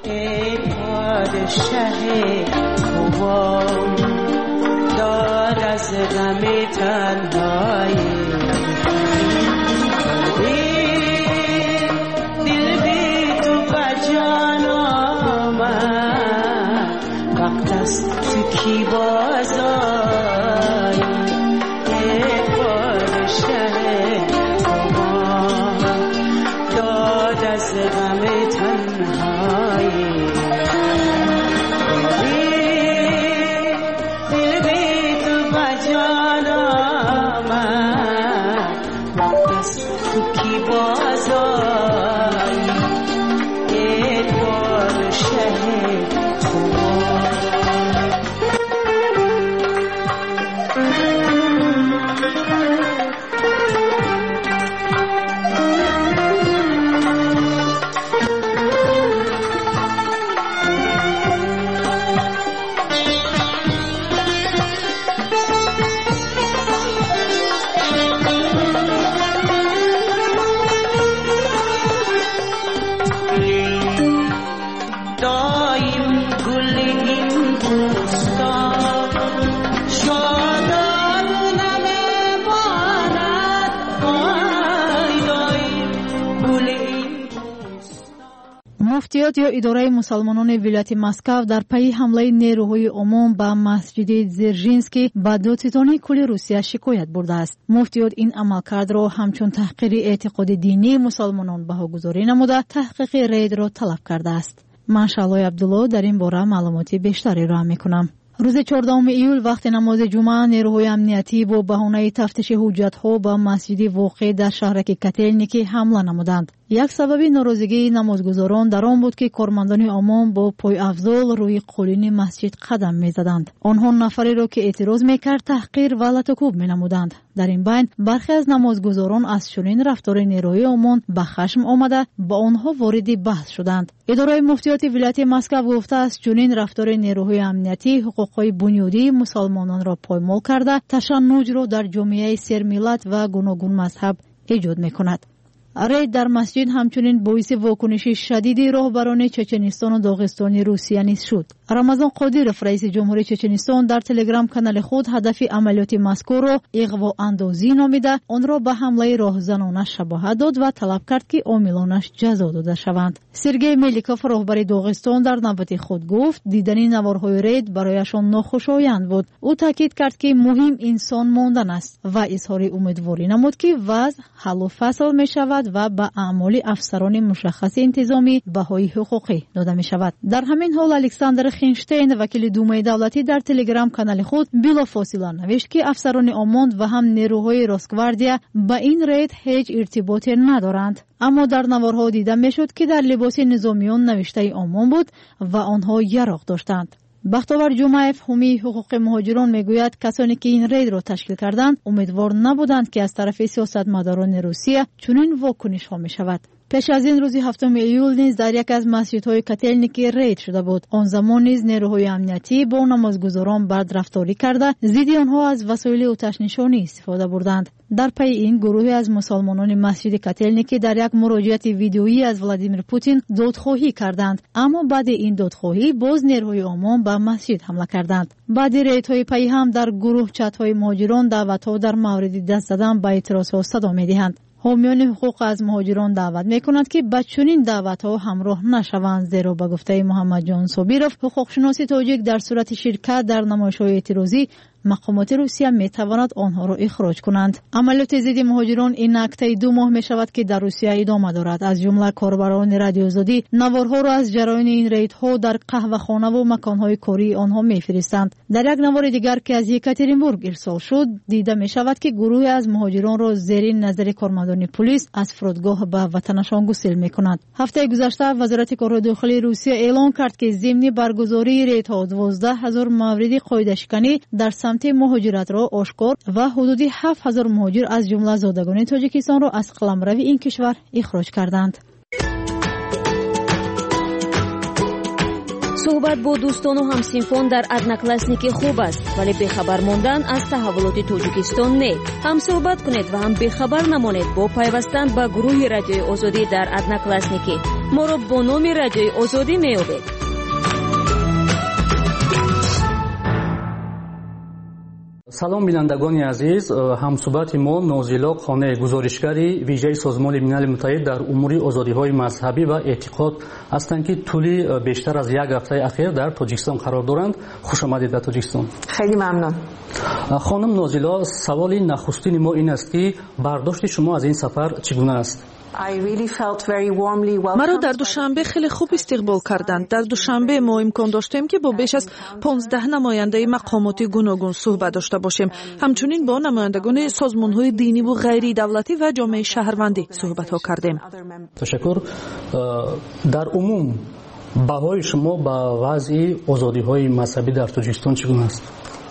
داد از غم تنهایی مفتیات یا اداره مسلمانان ولایت مسکو در پی حمله نیروهای عموم به مسجد زرژینسکی به دادستانی کل روسیه شکایت برده است. مفتیات این عملکرد را همچون تحقیر اعتقاد دینی مسلمانان بهاگذاری نموده تحقیق رید را طلب کرده است. من شعلای عبدالله در این باره معلوماتی بیشتری را میکنم. روز 14 ایول وقت نماز جمعه نیروهای امنیتی با بهانه تفتیش حجت‌ها به مسجد واقع در شهرک کتلنیکی حمله نمودند. یک سبب ناراضگی نمازگزاران در آن بود که کارمندان عموم با پای افضل روی قالین مسجد قدم می‌زدند. آنها نفری را که اعتراض می‌کرد تحقیر و لطکوب می‌نمودند. در این بین برخی از نمازگزاران از چنین رفتار نیروهای عموم به خشم آمده با آنها وارد بحث شدند. اداره مفتیات ولایت مسکو گفته است چنین رفتار نیروهای امنیتی حقوق‌های بنیادی مسلمانان را پایمال کرده تشنج را در جامعه سرملت و گوناگون مذهب ایجاد می‌کند. رید در مسجد همچنین باعث واکنش شدید راهبران چچنستان و داغستان روسیه نیز شد. رمضان قادیروف رئیس جمهوری چچنستان در تلگرام کانال خود هدف عملیات مذکور را اغوا اندازی نامیده آن را به حمله راهزنانه شباهت داد و طلب کرد که عاملانش جزا داده شوند. سرگئی ملیکوف راهبر داغستان در نوبت خود گفت دیدن نوارهای رید برایشان ناخوشایند بود. او تاکید کرد که مهم انسان ماندن است و اظهار امیدواری نمود که وضع حل و فصل می شود و به اعمال افسران مشخص انتظامی بهای حقوقی داده می شود. در همین حال الکساندر خینشتین وکیل دومای دولتی در تلگرام کانال خود بلافاصله نوشت که افسران آموند و هم نیروهای روسگواردیا با این رید هیچ ارتباطی ندارند. اما در نوارها دیده می شد که در لباس نظامیان نوشته آمان بود و آنها یراق داشتند. بختاور جمعیف حامی حقوق مهاجران میگوید کسانی که این رید را تشکیل کردند امیدوار نبودند که از طرف سیاستمداران روسیه چنین واکنش ها می شود. پیش از این روز 7 ایول نیز در یک از مسجدهای کتلنیکی رید شده بود. آن زمان نیز نیروهای امنیتی با نمازگزاران بدرفتاری کرده ضد آنها از وسایل آتش نشانی استفاده بردند. در پی این گروهی از مسلمانان مسجد کتلنیکی در یک مراجعه ویدیویی از ولادیمیر پوتین دادخواهی کردند، اما بعد این دادخواهی باز نیروهای عموم به مسجد حمله کردند. بعد ریدهای پی هم در گروه چت‌های مهاجران دعوت‌ها در مورد دست زدن به اعتراض‌ها صدا می‌دهند. حامیان حقوق از مهاجران دعوت می‌کنند که با چنین دعوت‌ها همراه نشوند، زیرا به گفته محمد جان صابیروف حقوقشناس تاجیک در صورت شرکت در نمایش‌های اعتراضی مقامات روسیه می‌تواند آنها را اخراج کنند. عملیات ضد مهاجران این نکته 2 ماه می‌شود که در روسیه ادامه دارد. از جمله کاربران رادیو آزادی نوارها را از جریان این ریدها در قهوه‌خانه و مکان‌های کاری آنها می‌فرستند. در یک نوار دیگر که از یکاترینبورگ ارسال شد دیده می‌شود که گروهی از مهاجران را زیر نظر کارمندان پلیس از فرودگاه به وطنشان گسیل می‌کنند. هفته گذشته وزارت کار داخلی روسیه اعلام کرد که ضمن برگزاری ریدها 12000 مورد قاعده‌شکنی در مهاجرت را آشکار و حدود 7000 مهاجر از جمله زادگان تاجیکستان را از قلمرو این کشور اخراج کردند. صحبت با دوستان و همسنفان در ادناکلاسنیکی خوب است، ولی بخبر ماندن از تحولات تاجیکستان نه. هم صحبت کنید و هم بخبر نمانید با پیوستن به گروه رادیوی آزادی در ادناکلاسنیکی. ما را با نام رادیوی آزادی می‌یابید. салом бинандагони азиз, ҳамсӯҳбати мо Нозила Қонеъ, гузоришгари вижаи Созмони Милали Муттаҳид дар умури озодиҳои мазҳабӣ ва эътиқод ҳастанд, ки тӯли бештар аз як ҳафтаи ахир дар Тоҷикистон қарор доранд. Хушомадед дар Тоҷикистон. хеле мамнун. хонам Нозила, саволи нахустини мо ин аст, ки бардошти шумо аз ин сафар чӣ гуна аст? маро дар душанбе хеле хуб истиқбол карданд. дар душанбе мо имкон доштем ки бо беш аз 15 намояндаи мақомоти гуногун суҳбат дошта бошем. ҳамчунин бо намояндагони созмонҳои диниву ғайридавлатӣ ва ҷомеаи шаҳрвандӣ суҳбатҳо кардем. ташаккур. дар умум баҳои шумо ба вазъи озодиҳои мазҳабӣ дар Тоҷикистон чӣ гуна аст?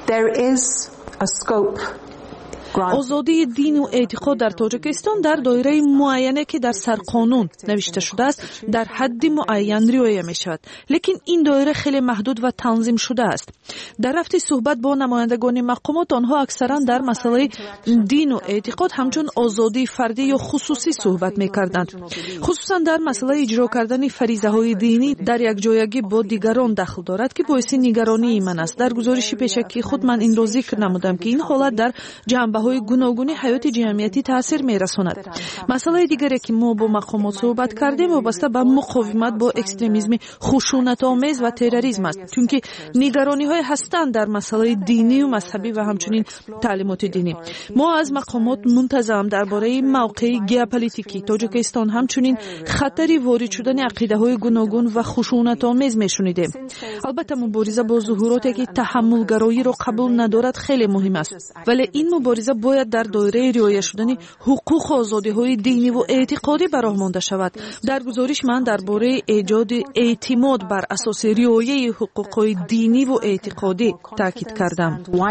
озодии дину эътиқод дар Тоҷикистон дар доираи муайяне ки дар сарқонун навишта шудааст дар ҳадди муайян риоя мешавад, лекин ин доира хеле маҳдуд ва танзим шудааст. дар рафти суҳбат бо намояндагони мақомот онҳо аксаран дар масъалаи дину эътиқод ҳамчун озодии фардӣ ё хусусӣ суҳбат мекарданд. хусусан дар масъалаи иҷро кардани фаризаҳои динӣ дар якҷоягӣ бо дигарон дахл дорад, ки боиси нигаронии ман аст. дар гузориши пешакии худ ман инро зикр намудам, ки ин ҳолат дар ҷанбаҳои гуногуни ҳаёти ҷамъиятӣ таъсир мерасонад. масъалаи дигаре ки мо бо мақомот суҳбат кардем вобаста ба муқовимат бо экстремизми хушунатомез ва терроризм аст, чунки нигарониҳое ҳастанд дар масъалаи динию мазҳабӣ ва ҳамчунин таълимоти динӣ. мо аз мақомот мунтазам дар бораи мавқеи геополитикии Тоҷикистон ҳамчунин хатари ворид шудани ақидаҳои гуногун ва хушунатомез мешунидем. албатта мубориза бо зуҳуроте ки таҳаммулгароиро қабул надорад хеле муҳим аст, вале ин мубориза бояд дар доираи риоя шудани ҳуқуқу озодиҳои диниву эътиқодӣ ба роҳ монда шавад. дар гузориш ман дар бораи эҷоди эътимод бар асоси риояи ҳуқуқҳои диниву эътиқодӣ таъкид кардам.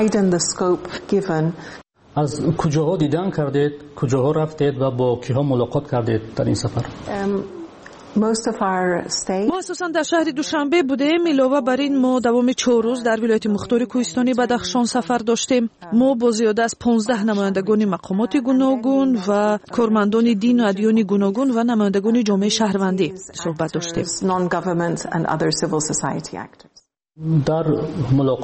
аз куҷоҳо дидан кардед, куҷоҳо рафтед ва бо киҳо мулоқот кардед дар ин сафар? мо асосан дар шаҳри Душанбе будем. илова бар ин мо давоми 4 рӯз дар вилояти мухтори Кӯҳистони Бадахшон сафар доштем. мо бо зиёда аз 15 намояндагони мақомоти гуногун ва кормандони дину адёни гуногун ва намояндагони ҷомеаи шаҳрвандӣ суҳбат доштем. дар мулоқот